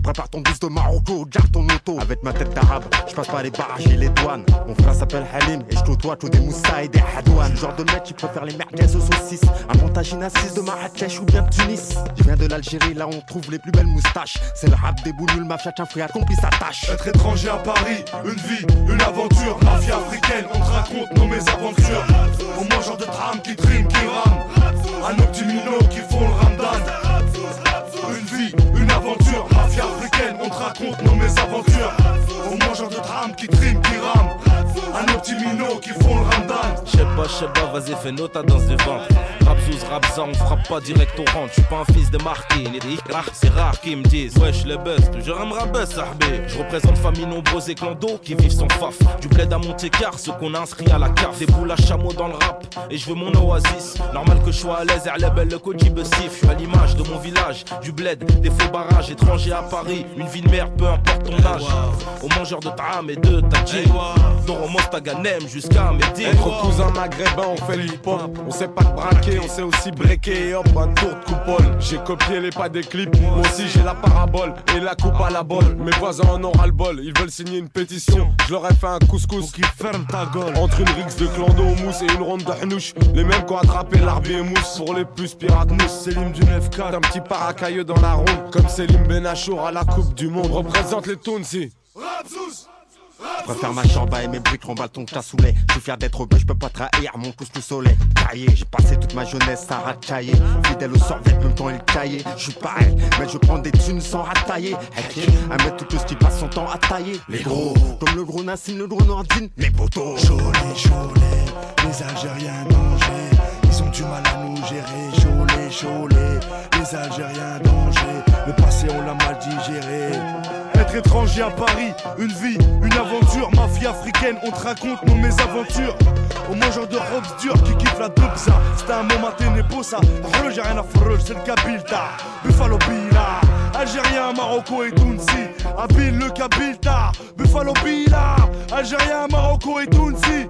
Prépare ton bus de Marocco, garde ton auto. Avec ma tête d'arabe, je passe par les barrages et les douanes. Mon frère s'appelle Halim et je côtoie tous des Moussa et des Hadouane. Genre de mec qui préfère les merguez aux saucisses. Un montagine assise de Marrakech ou bien de Tunis. Je viens de l'Algérie, là on trouve les plus belles moustaches. C'est le rap des bounuls, mafia, tiens frère, accomplit sa tâche. Être étranger à Paris, une vie, une aventure. Mafia africaine, on te raconte nos mésaventures. Aux mangeurs de tram qui triment, qui rament. À nos petits minots qui font le ramadan. Une vie, une aventure. Mafia africaine, on te raconte nos mésaventures. Aux mangeurs de tram qui triment, qui rament. À nos petits minots qui font le ramadan. J'sais pas, j'sais pas, vas-y fais nous ta danse de ventre. Rapsouz, rapza, on frappe pas direct au rentre. J'suis pas un fils de marqué, c'est rare qu'ils me disent wesh les buzz, toujours un rabais sahbé. J'représente famille nombreuse et clando qui vivent sans faf. Du bled à Monte-Car, ceux qu'on a inscrit à la carte. Des boules à chameau dans le rap, et je veux mon oasis. Normal que je sois à l'aise, et belle le koji bestif. J'suis à l'image de mon village, du bled, des faux barrages. Étranger à Paris, une vie de merde, peu importe ton âge. Aux mangeurs de tram et de tadjik. D'Oromos Taganem jusqu'à Médine. Entre cousins maghrébins, on fait l'hip-hop. On sait pas te braquer, on sait aussi breaker. Et hop, un tour de coupole. J'ai copié les pas des clips. Moi aussi j'ai la parabole et la coupe à la bolle. Mes voisins en ont ras le bol. Ils veulent signer une pétition. Je leur ai fait un couscous. Pour qu'ils ferment ta gueule. Entre une rixe de clando au mousse et une ronde de hnouche. Les mêmes qui ont attrapé l'arbi et mousse. Pour les plus pirates nous. Selim du neuf quatre. Un petit paracailleux dans la ronde. Comme Selim Benachour à la Coupe du Monde. Représente les Tounsi. Je préfère ma chambre et mes briques en bâton de cassoulet. Je suis fier d'être bœuf, je peux pas trahir mon couscous soleil. Taillé, j'ai passé toute ma jeunesse à rachailler. Fidèle au sorvet, même quand il caillait. Je suis pareil, mais je prends des thunes sans ratailler. Un mec tout ce qui passe son temps à tailler. Les gros, comme le gros Nassim, le gros Nordine, mes potos. Cholet, cholet, les Algériens danger. Ils ont du mal à nous gérer. Cholet, cholet, les Algériens danger. Le passé on l'a mal digéré. Être étranger à Paris, une vie, une aventure. Mafia africaine, on te raconte nos mésaventures. Aux mangeurs de robes dures qui kiffent la dubza. C'était un moment ténébo ça. Rôle, j'ai rien à faire, c'est le Kabilta. Buffalo Bila, Algérien, Marocco et Tounsi. Habile le Kabilta. Buffalo Bila, Algérien, Marocco et Tounsi.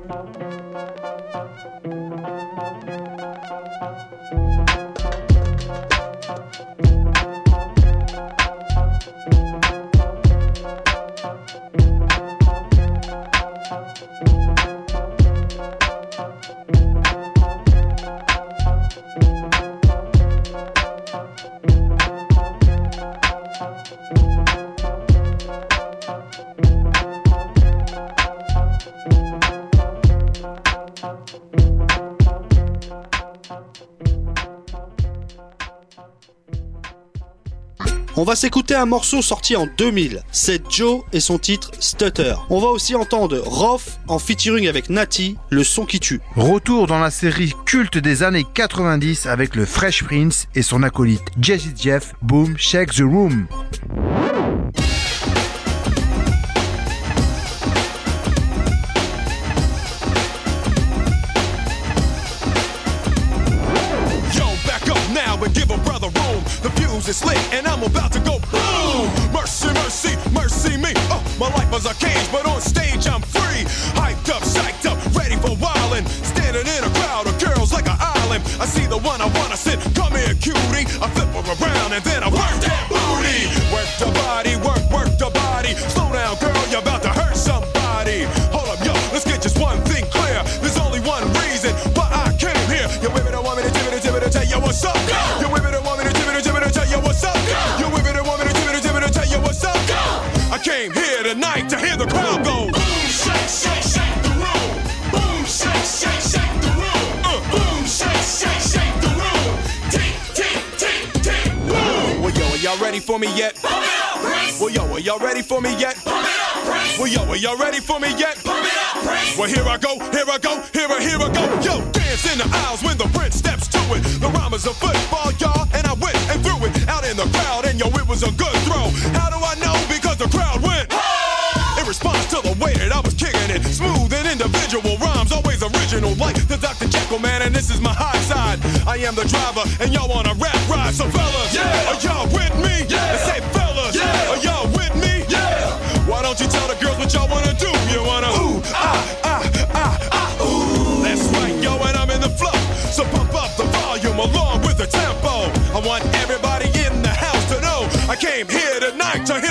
On va s'écouter un morceau sorti en deux mille, c'est Joe et son titre Stutter. On va aussi entendre Roth en featuring avec Nati, le son qui tue. Retour dans la série culte des années quatre-vingt-dix avec le Fresh Prince et son acolyte Jazzy Jeff, Boom Shake the Room. It's lit and I'm about to go boom. Mercy, mercy, mercy me. Oh, my life was a cage, but on stage I'm free. Hyped up, psyched up, ready for wildin'. Standing in a crowd of girls like an island. I see the one I wanna sit. Come here, cutie. I flip her around and then I work that booty. Work the body, work, work the body. Slow down, girl, you're about to hurt somebody. Hold up, yo, let's get just one thing clear. There's only one reason why I came here. You women don't want me to give it, give it, tell you what's up. You women don't want me to give it, give it, tell you what's up. You women don't want me to give it, give it, tell you what's up. I came here tonight to hear the crowd go boom, shake, shake, shake the room. Boom, shake, shake, shake the room. Uh, boom, shake, shake, shake the room. Tick, tick, tick, tick, boom. Well, yo, are y'all ready for me yet? Pump it up, Prince. Well, yo, are y'all ready for me yet? Pump it up, Prince. Well, yo, are y'all ready for me yet? Pump it up, Prince. Well, here I go, here I go, here I, here I go. Yo, dance in the aisles when the Prince steps to it. The rhyme is a football, y'all, and I went and threw it out in the crowd, and yo, it was a good throw. How do I know? Because the crowd went in response to the way that I was kicking it. Smooth and individual rhymes, always original, like the Doctor Jekyll man, and this is my high side. I am the driver, and y'all wanna rap ride. So fellas, yeah. Are y'all with me? Yeah. And say fellas, yeah. Are y'all with me? Yeah. Why don't you tell the girls what y'all wanna do? You wanna ooh, ah, ah, ah, ah, ooh. That's right, yo, and I'm in the flow. So pump up the volume along with the tempo. I want everybody in the house to know I came here tonight to hear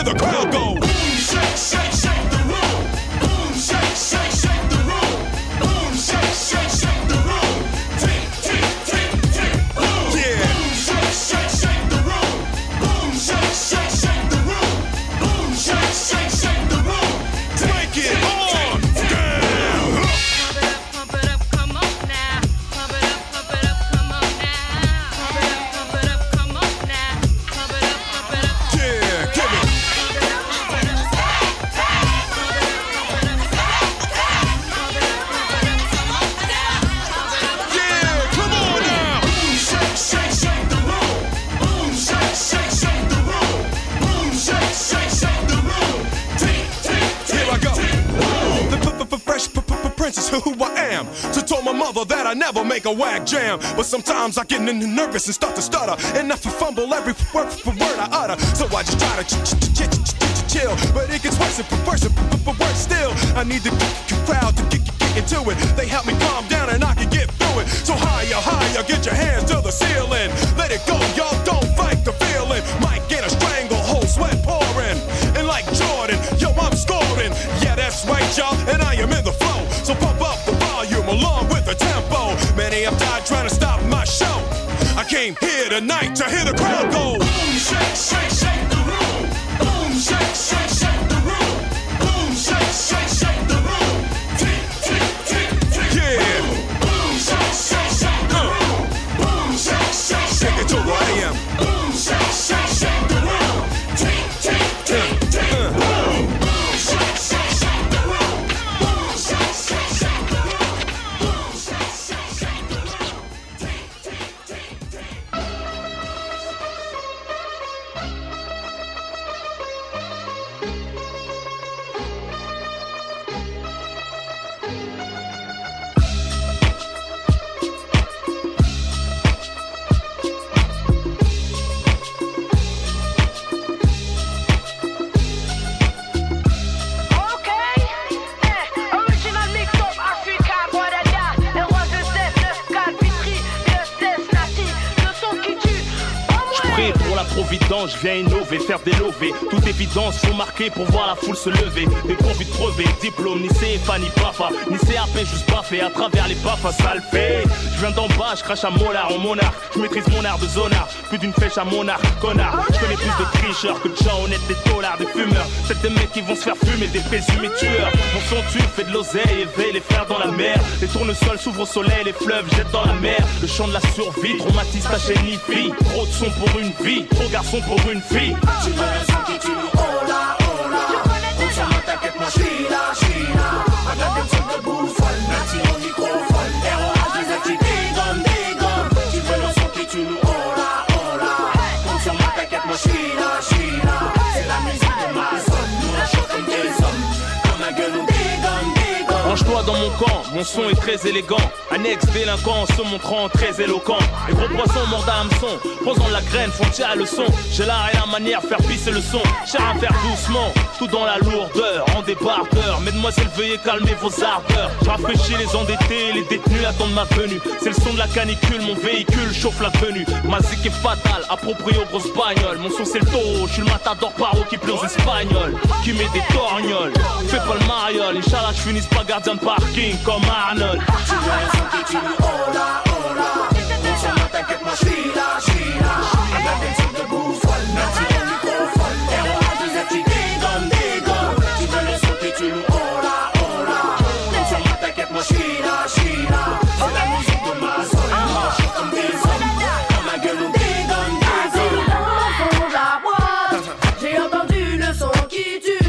Sham. So told my mother that I never make a whack jam. But sometimes I get nervous and start to stutter, and I fumble every word for word I utter. So I just try to chill, but it gets worse and worse and worse still. I need the crowd to get into it. They help me calm down and I can get through it. So higher, higher, get your hands to the ceiling. Let it go, y'all, don't fight the feeling. Might get a stranglehold, sweat pouring. And like Jordan, yo, I'm scoring. Yeah, that's right, y'all, and I am in the flow. So pump up the volume along with the tempo. Many have died trying to stop my show. I came here tonight to hear the crowd go. Boom, shake, shake, shake the room. Boom, shake, shake, shake the room. Boom, shake, shake, shake the room. Tick, tick, tick, tick. Yeah. Boom, shake, shake, shake the room. Boom, shake, shake, shake. Take it to where I am. Boom, shake, shake, shake the room. Tick, tick, tick, tick. Boom, boom, shake, shake, shake the room. Boom, shake, shake, shake the room. Boom, shake, shake, shake the room. Tick, tick, tick, tick. Providence, je viens innover, faire des lovés. Toute évidence, faut marquer pour voir la foule se lever. Des convites de crever, diplôme, ni C F A, ni Bafa, ni C A P, juste baffé à travers les baffes, ça le fait. Je viens d'en bas, je crache à molar en monarque. Je maîtrise mon art de zonard, plus d'une flèche à mon arc, connard. Je connais plus de tricheurs que de gens honnêtes, des dollars, des fumeurs. C'est des mecs qui vont se faire fumer, des présumés tueurs. Mon son tue, fait de l'oseille, éveille les frères dans la mer. Les tournesols s'ouvrent au soleil, les fleuves jettent dans la mer. Le chant de la survie, traumatise ta chaîne ni fille. Trop de son pour une vie, trop garçon pour une fille. Tu veux le son qui tue, hola, hola. On s'en va, t'inquiète, moi j'suis là, j'suis là. Regarde des trucs de bouffonne, merci au microphone. R O H, les actifs, des gommes, des gommes. Tu veux le son qui tue, hola, hola. On s'en va, t'inquiète, moi j'suis là, j'suis là. C'est la musique de ma zone, nous on chante comme des hommes. Comme un gueulon, des gommes, des gommes. Range-toi dans mon camp, mon son est très élégant. Un ex-délinquant se montrant très éloquent. Les gros poissons mordent à hameçon, posant la graine, font tirer le son. J'ai l'art et la manière, faire pisser le son. Cher à faire doucement, tout dans la lourdeur, en débardeur. Mesdemoiselles, veuillez calmer vos ardeurs. Je rafraîchis les endettés, les détenus attendent ma venue. C'est le son de la canicule, mon véhicule chauffe la venue. Ma zik est fatale, approprié aux grosses bagnoles. Mon son c'est le taureau, je suis le matador paro qui plaît aux espagnols. Qui met des torgnoles, fais pas le mariole. Inch'Allah, je finisse pas gardien de parking comme Arnold. Tu veux un son qui tue, hola, hola. On s'en va, t'inquiète, moi j'suis là, j'suis là. Regarde des trucs de bouffonne, merci au microphone. R O H, les actifs, des gommes, des gommes. Tu veux le son qui tue, hola, hola. On s'en va, t'inquiète, moi j'suis là, j'suis là. C'est la musique de ma zone, moi je chante comme des hommes. Comme un gueulon, des gommes, des gommes. Dans la boîte, j'ai entendu le son qui tue.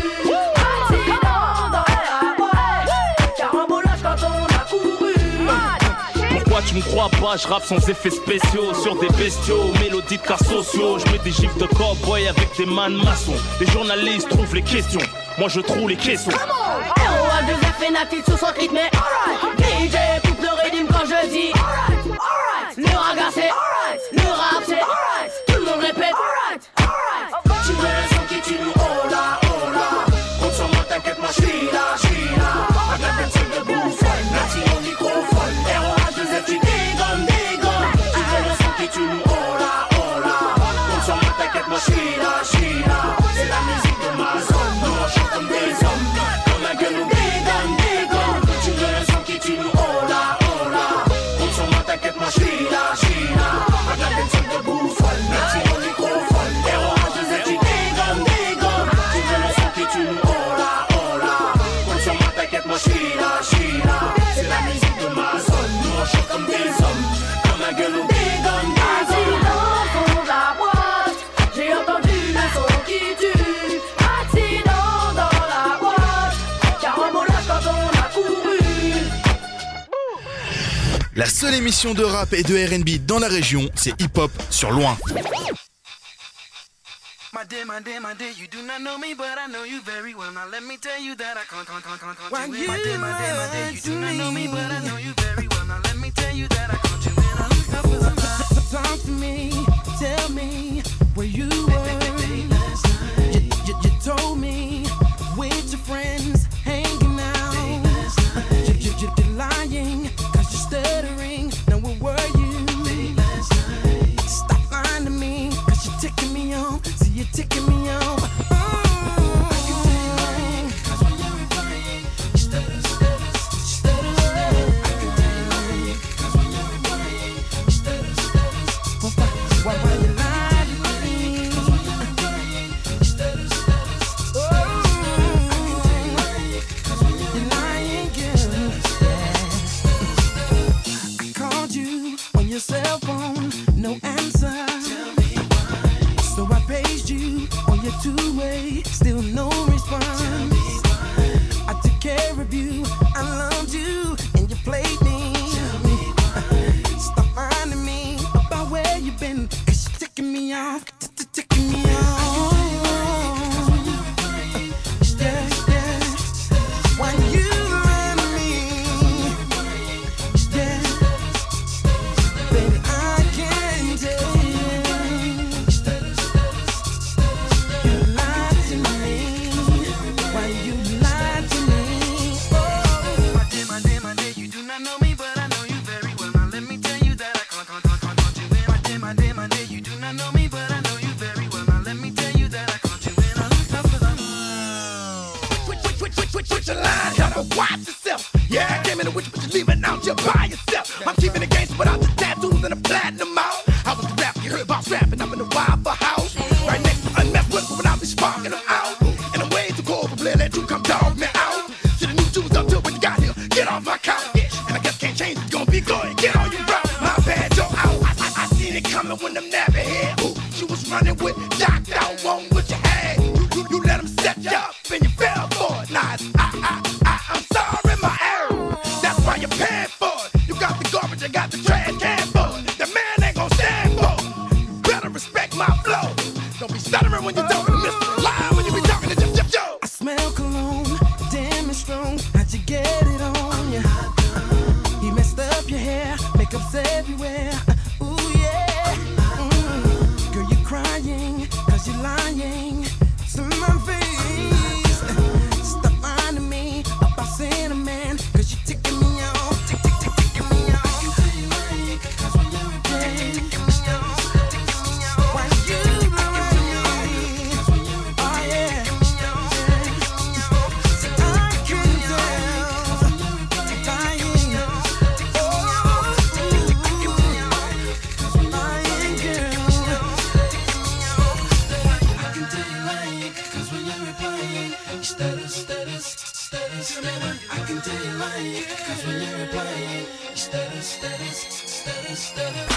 Accident dans la boîte, carambolage quand on a couru. Pourquoi tu me crois pas, je rappe sans effets spéciaux. Sur des bestiaux, mélodies de cas sociaux. Je mets des gifs de cowboy avec des man maçons. Les journalistes trouvent les questions, moi je trouve les caissons. R O A deux F et Natif sous son rythme, alright. D J coupe le rythme quand je dis alright, alright. Le raga c'est alright, le rap c'est alright. Tout le monde répète alright, alright. Tu veux le son qui tue, hola, hola. On s'en va, t'inquiète, moi j'suis là, j'suis là. Regarde des trucs de bouffonne, merci au microphone. R O H, les actifs, des gommes, des gommes. Tu veux le son qui tue, hola, hola. On s'en va, t'inquiète, moi j'suis là, j'suis là. C'est la musique de ma zone, nous on chante comme des hommes. Comme un gueulon, des gommes, des gommes. Tu veux le son qui tue, hola, hola. On s'en va, t'inquiète, moi j'suis là, j'suis là. Regarde des trucs de bouffonne, merci au microphone. R O H, les actifs, des gommes, des gommes. Tu veux le son qui tue, hola, hola. On s'en va, t'inquiète, moi j'suis là, j'suis là. C'est la musique de ma zone, nous on chante comme des hommes. Comme un gueulon, des gommes, des gommes. Dans la boîte, j'ai entendu le son qui tue. Accident dans la boîte, carambolage quand on a couru. La seule émission de rap et de R and B dans la région, c'est Hip Hop sur Loin. My dear, my dear, my dear, you do not know me, but I know you very well. Now let me tell you that I can't, can't, can't, can't, can't Why you you in. My dear, my dear, my dear, you do not know me, me. but I know you very well. Now let me tell you that I can't you in. I look up with a Talk to me, tell me where you were. You, you, you told me with your friends hanging out. You, you, you, you're lying, cause you're stuttering. Now where were you? Stop lying to me, cause you're ticking me off. See, you're ticking me off. Why, why you lie to me? Oh, you're lying, girl. I called you on your cell phone, no answer. So I paged you on your two-way, still no response. I took care of you, I loved you, and you played me. Stop lying to me about where you've been, cause you're ticking me off, ticking me off. Yeah, yeah. Why you lie to me? Yeah, baby, I can't tell you. You lied to me. Why you lied to me? Oh, my dear, my dear, my dear, you do not know me, but I know you very well. Now let me tell you that I can't, can't, can't, can't, can't you in. My dear, my dear, my dear, you do not know me, but I know you very well. Now let me tell you that I can't you in. I look up for them. Switch, switch, switch, switch, switch, switch your line, gotta watch yourself. Yeah, I came in the witch, but you're leaving out just by yourself. I'm keeping the gangster without the tattoos and the platinum out. I was the rapper, you heard about strapping, I'm in the Waffle House. Right next to unmasked women when I be sparking them out. And I'm way too cold for Blair, let you come dog me out. Should've knew you was up till when you got here, get off my couch. And I guess can't change, it's gonna be good, get on your route. My bad, yo, out. I, I, I seen it coming when them nappy head. Ooh, she was running with Doc Down, one with your head. You, you, you let them set you up and you fell for it. Nah, it's I, I, I, I'm sorry, my error. That's why you're paying for it. You got the garbage, I got the trash can for it. The man ain't gon' stand for it. You better respect my flow. Don't be stuttering when you're talking, Mister Lie when you be talking to Jeff Jeff Joe. I smell cologne, damn it's strong. How'd you get it on ya? You messed up your hair, makeup's everywhere. Ooh yeah. Mm. Girl, you crying, cause you're lying to my face. Stop lying to me about saying a man, cause you're ticking me off. Tick, tick, tick, ticking me off. Cause when you're a ticking me off. Why you lying to me? Oh yeah. I can tell. Lying. I can tell you lying, cause when you're replying, you stutter, stutter, stutter, stutter.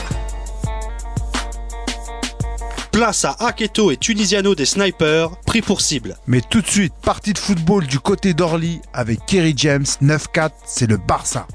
Place à Aketo et Tunisiano des Snipers, pris pour cible. Mais tout de suite, partie de football du côté d'Orly avec Kerry James, neuf quatre, c'est le Barça.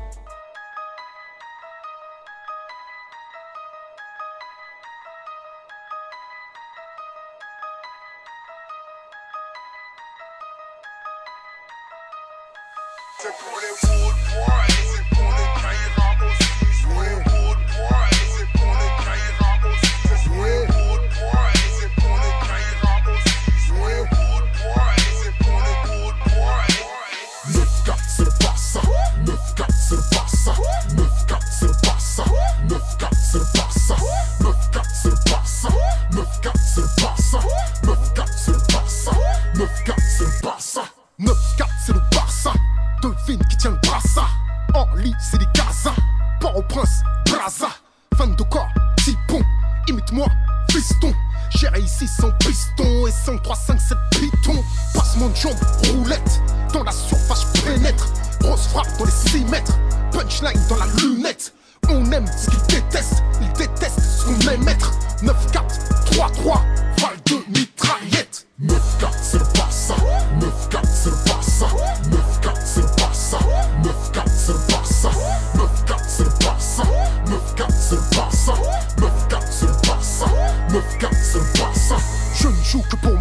C'est pour les wood boys, c'est pour les caïras aussi. C'est pour les wood boys, c'est pour les caïras aussi. C'est pour les wood boys, c'est pour les caïras aussi. C'est pour les wood boys, c'est pour les wood boys. neuf quatre c'est le Barça, neuf quatre c'est le Barça, neuf quatre c'est le Barça, neuf quatre c'est le Barça, neuf quatre c'est le Barça, neuf quatre c'est le Barça, neuf quatre c'est le Barça, neuf quatre c'est le Barça, neuf quatre c'est le Barça. Devine qui tient le Barça. Orly c'est des Gaza, Port-au-Prince, Braza. Fan de corps, Tipon, imite-moi, fiston. Géré ici sans piston et sans trois cinq sept pitons. Passement de jambes, roulette, dans la surface je pénètre. Grosse frappe dans les six mètres, punchline dans la lunette. On aime ce qu'ils détestent, ils détestent ce qu'on aime être. neuf quatre, trois trois, val de mitraillette. neuf quatre c'est le Barça, neuf quatre c'est le Barça, neuf quatre c'est le Barça, neuf quatre c'est le Barça, neuf quatre c'est le Barça, neuf quatre c'est le Barça, neuf quatre c'est le Barça, neuf quatre c'est le Barça. Je ne joue que pour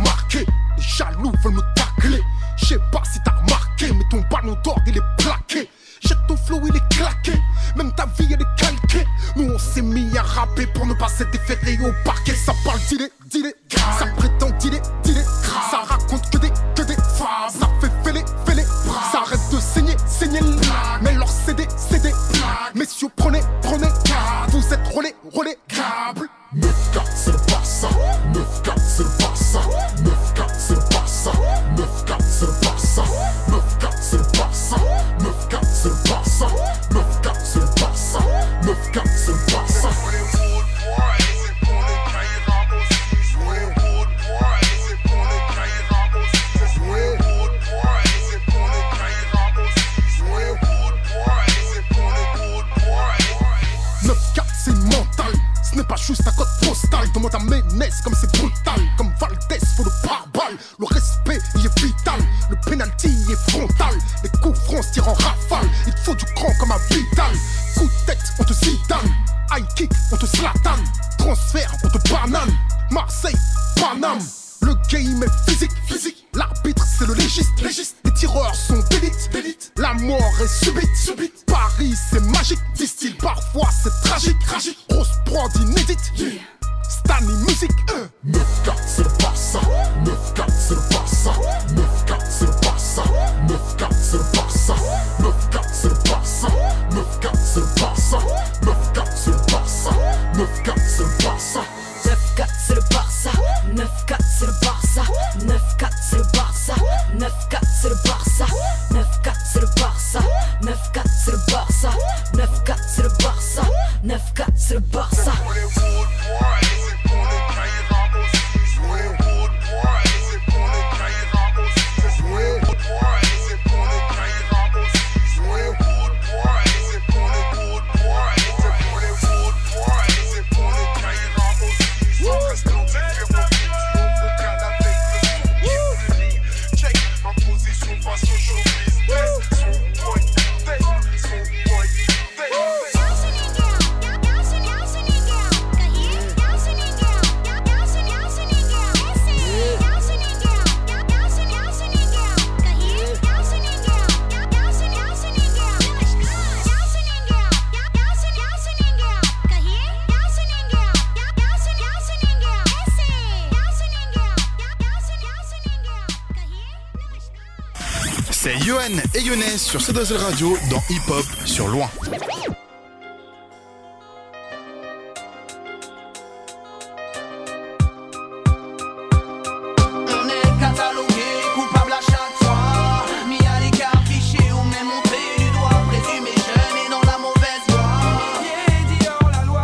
rapper pour ne pas être déféré au parquet. Ça parle d'idées, d'idées, ça prétend d'idées, d'idées. Ça raconte que des, que des femmes. Ça fait fêler, fêler. Ça arrête de saigner, saigner. Mais leur C D, C D. Messieurs, prenez, prenez. Vous êtes relais, relais. neuf quatre c'est le Barça, neuf quatre c'est le Barça, neuf quatre c'est le Barça, neuf quatre c'est le Barça, neuf quatre c'est le Barça, neuf quatre c'est le Barça, neuf quatre c'est le Barça, neuf quatre c'est le Barça. neuf quatre c'est mental. Ce n'est pas juste un code postal. Demande à Ménès comme c'est brutal. Comme Valdez, faut le pare-balles. Le respect y est vital. Le penalty y est frontal. Les coups francs se tirent en rafale. Il te faut du cran comme un Vidal. Coup de tête, on te zidane. High kick, on te slatane. Transfert, on te banane. Marseille, Paname. Le game est physique, physique. L'arbitre c'est le légiste, légiste. Les tireurs sont d'élite, d'élite. La mort est subite, subite. Paris c'est magique, disent-ils. Parfois c'est tragique, tragique. Grosse prod inédite, yeah. Stanley musique, euh. neuf quatre c'est le Barça, neuf quatre c'est le Barça, neuf quatre c'est le Barça, neuf quatre c'est le Barça, neuf quatre c'est le Barça, neuf quatre c'est le Barça, neuf quatre c'est le Barça, neuf quatre c'est le Barça. neuf quatre c'est le Barça, neuf quatre c'est le Barça, neuf quatre c'est le Barça, neuf quatre c'est le Barça, neuf quatre c'est le Barça, neuf quatre c'est le Barça, neuf quatre c'est le Barça, neuf quatre c'est le Barça. C'est Yohan et Younes sur C deux L Radio dans Hip Hop sur Loin. On est catalogué, coupable à chaque fois. Mis à l'écart, fiché ou même montré du doigt. Présumé jeune et dans la mauvaise voie. Yeah, dit hors la loi.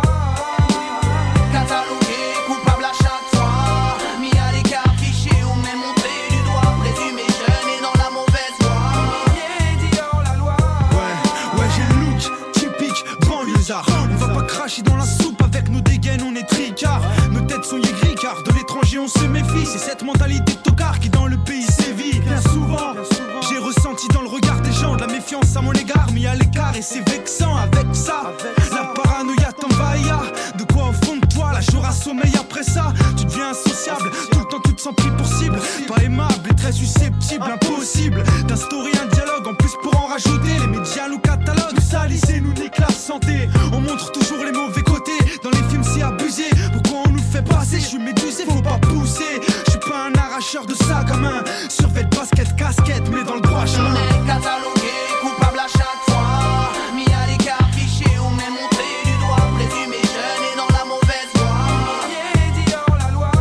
Catalogué, coupable à chaque fois. Mis à l'écart, fiché ou même montré du doigt. Présumé jeune et dans la mauvaise voie. Yeah, dit hors la loi. Ouais, ouais, j'ai le look typique banlieusard. On va pas cracher dans la soupe avec nos dégaines, on est tricard. Nos têtes sont aigries car de l'étranger on se méfie. C'est cette mentalité de tocard qui dans le pays sévit. Bien souvent, j'ai ressenti dans le regard des gens de la méfiance à mon égard, mis à l'écart et c'est vexant avec ça. La paranoïa t'envahit. De quoi au fond de toi, là j'aurai sommeil après ça. Tu deviens insociable, tout le temps tu te sens pris pour cible. Pas aimable et très susceptible, impossible d'instaurer un dialogue. En plus pour en rajouter, les médias nous cataloguent. Nous salissez, nous niquent la santé. On montre toujours les mauvais côtés. Dans les films c'est abusé. Pourquoi on nous fait passer? Je suis médusé, faut pas pousser. Je suis pas un arracheur de sac à main. Survêt basket, casquette, mais dans le droit chemin. On est catalogué, coupable à chaque fois. Mis à l'écart, fiché ou même montré du doigt. Présumé jeune et dans la mauvaise voie. Yeah, dit hors la loi.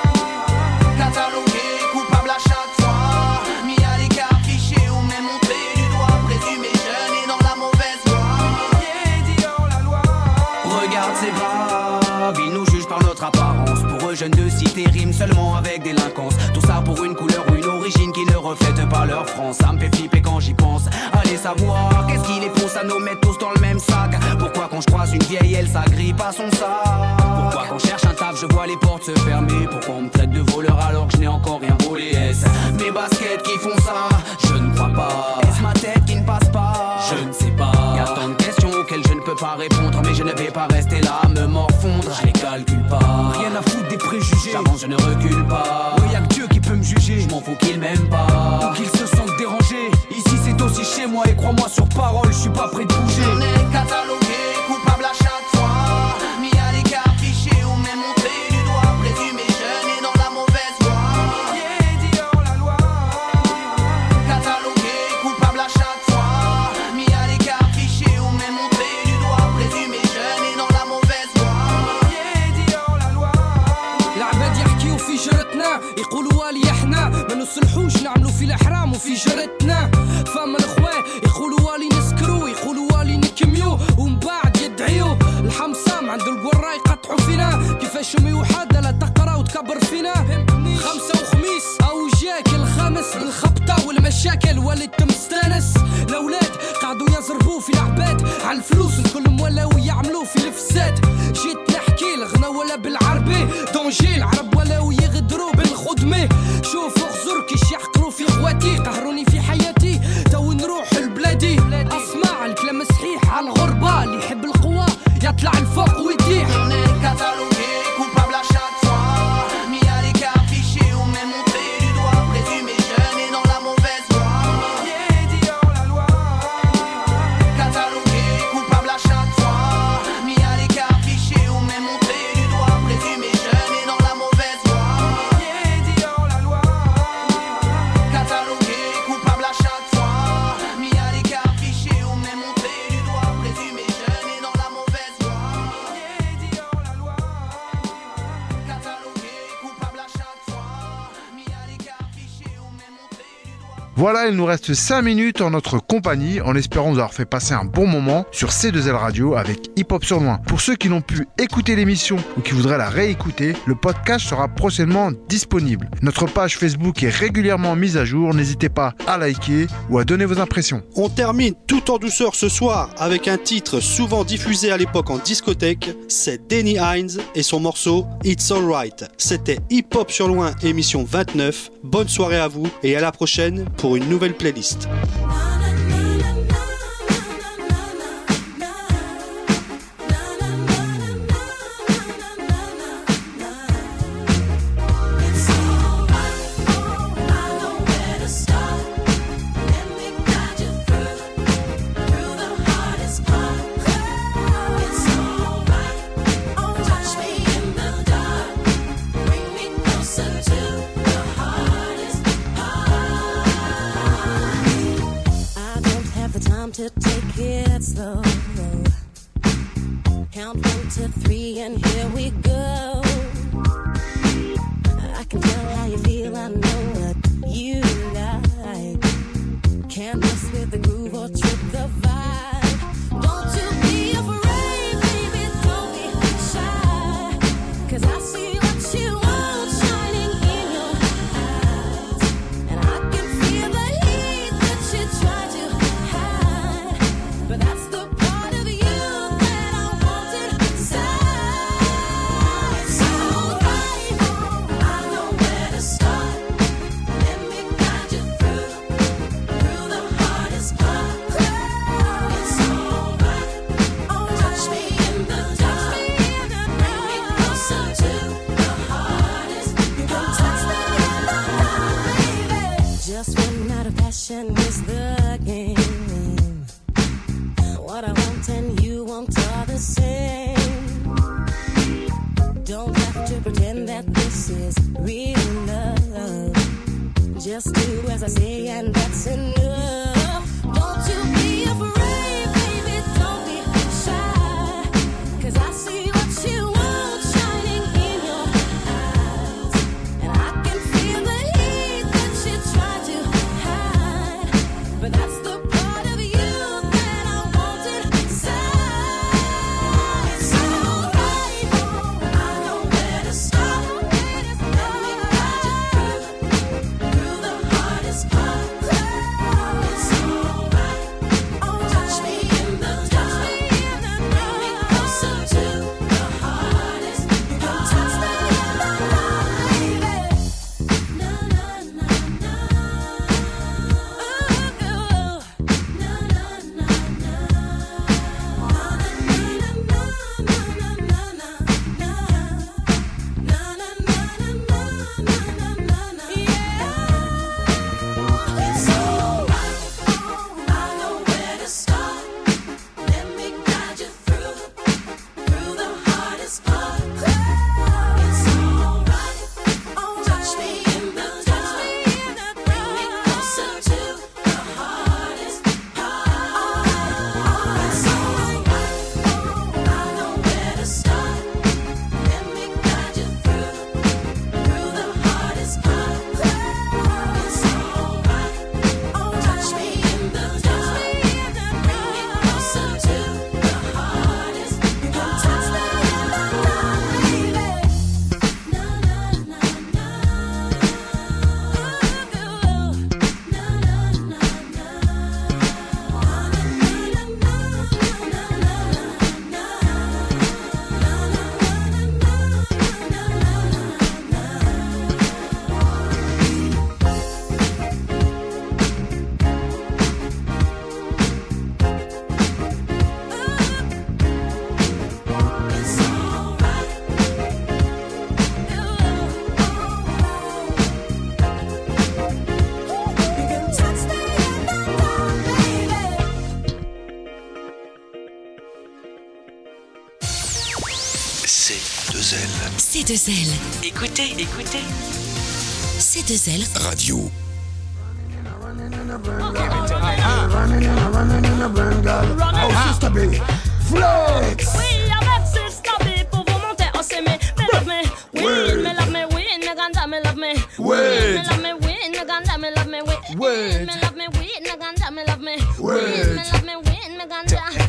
Catalogué, coupable à chaque fois. Mis à l'écart, fiché ou même montré du doigt. Présumé jeune et dans la mauvaise voie. Yeah, dit hors la loi. Regarde ces vagues, ils nous jugent par notre apparence. Pour eux, jeunes de cité riment seulement avec délinquance. Tout ça pour une couleur ou une origine qui ne reflète pas leur France. Ça me fait flipper quand j'y pense. Allez savoir, qu'est-ce qui les pousse à nous mettre tous dans le même sac? Pourquoi quand je croise une vieille, elle s'agrippe à son sac? Pourquoi quand je cherche un taf, je vois les portes se fermer? Pourquoi on me traite de voleur alors que je n'ai encore rien volé? Est-ce mes baskets qui font ça? Je ne crois pas. Est-ce ma tête qui ne passe pas? Je ne sais pas. Y'a tant de questions auxquelles je ne peux pas répondre, mais je ne vais pas rester là à me morfondre. Je les calcule pas. Rien à foutre des préjugés. J'avance, je ne recule pas. Ouais, y'a que Dieu qui peut me juger. Je m'en fous qu'il m'aime pas. Ou qu'il se sente dérangé. Ici c'est aussi chez moi et crois-moi sur parole, je suis pas prêt de bouger. On est catalogué, coupable à chaque fois. Mis à l'écart. نجلس الحوش نعملو في الأحرام وفي جرتنا فما الأخوة يقولوا والي نسكرو يقولوا والي نكميو ومن بعد يدعيو الحمصام عند القرا يقطعوا فينا كيفاش أمي وحدة لا تقرا وتكبر فينا خمسة وخميس أو جاك الخامس الخبطة والمشاكل ولدت مستانس الأولاد قعدوا يزربوا في العباد على الفلوس الكل ولاو يعملوا في الفساد جيت نحكي الغنى ولا بالعربي دونجي العرب ولاو يغدروا بالخدمة شوفوا خزر كيش يحقروا في خواتي قهروني في حياتي تو نروح لبلادي اسمع الكلام صحيح على الغربة اللي يحب القوة يطلع الفوق ويطيح Voilà, il nous reste cinq minutes en notre compagnie, en espérant vous avoir fait passer un bon moment sur C deux L Radio avec Hip Hop sur Loin. Pour ceux qui n'ont pu écouter l'émission ou qui voudraient la réécouter, le podcast sera prochainement disponible. Notre page Facebook est régulièrement mise à jour, n'hésitez pas à liker ou à donner vos impressions. On termine tout en douceur ce soir avec un titre souvent diffusé à l'époque en discothèque, c'est Danny Hines et son morceau It's Alright. C'était Hip Hop sur Loin, émission vingt-neuf. Bonne soirée à vous et à la prochaine pour une nouvelle playlist. To take it slow. Count one to three and here we go. I can tell how you feel, I know what you like. Can't mess with the groove or trip the vibe. Don't you be afraid, baby, don't be shy. Cause I see what you want shining in your eyes. And I can feel the heat that you try to hide. But that's the part of you that I wanted inside. So right, I know where to start. Let me guide you through, through the hardest part. It's alright, touch me in the dark. Bring me closer to the hardest part. Just one night of passion is the game. What I want and you want are the same. Don't have to pretend that this is real love. Just do as I say and that's enough. Don't you be afraid, baby, don't be shy. Cause I see what you want shining in your eyes. And I can feel the heat that you try to hide. But that's the part of you that I wanted inside. So right, I know where to start. Let me guide you through, through the hardest part. C deux L. C deux L. Écoutez, écoutez. C deux L Radio. Flex. Oui, avec Sister B pour vous monter au sommet. Me love me, oui, me love me, oui, me ganda, me love me. Oui, me love me, oui, me ganda, me love me, oui. Me love me, oui, me ganda, me love me. Oui, me love me, oui, me ganda.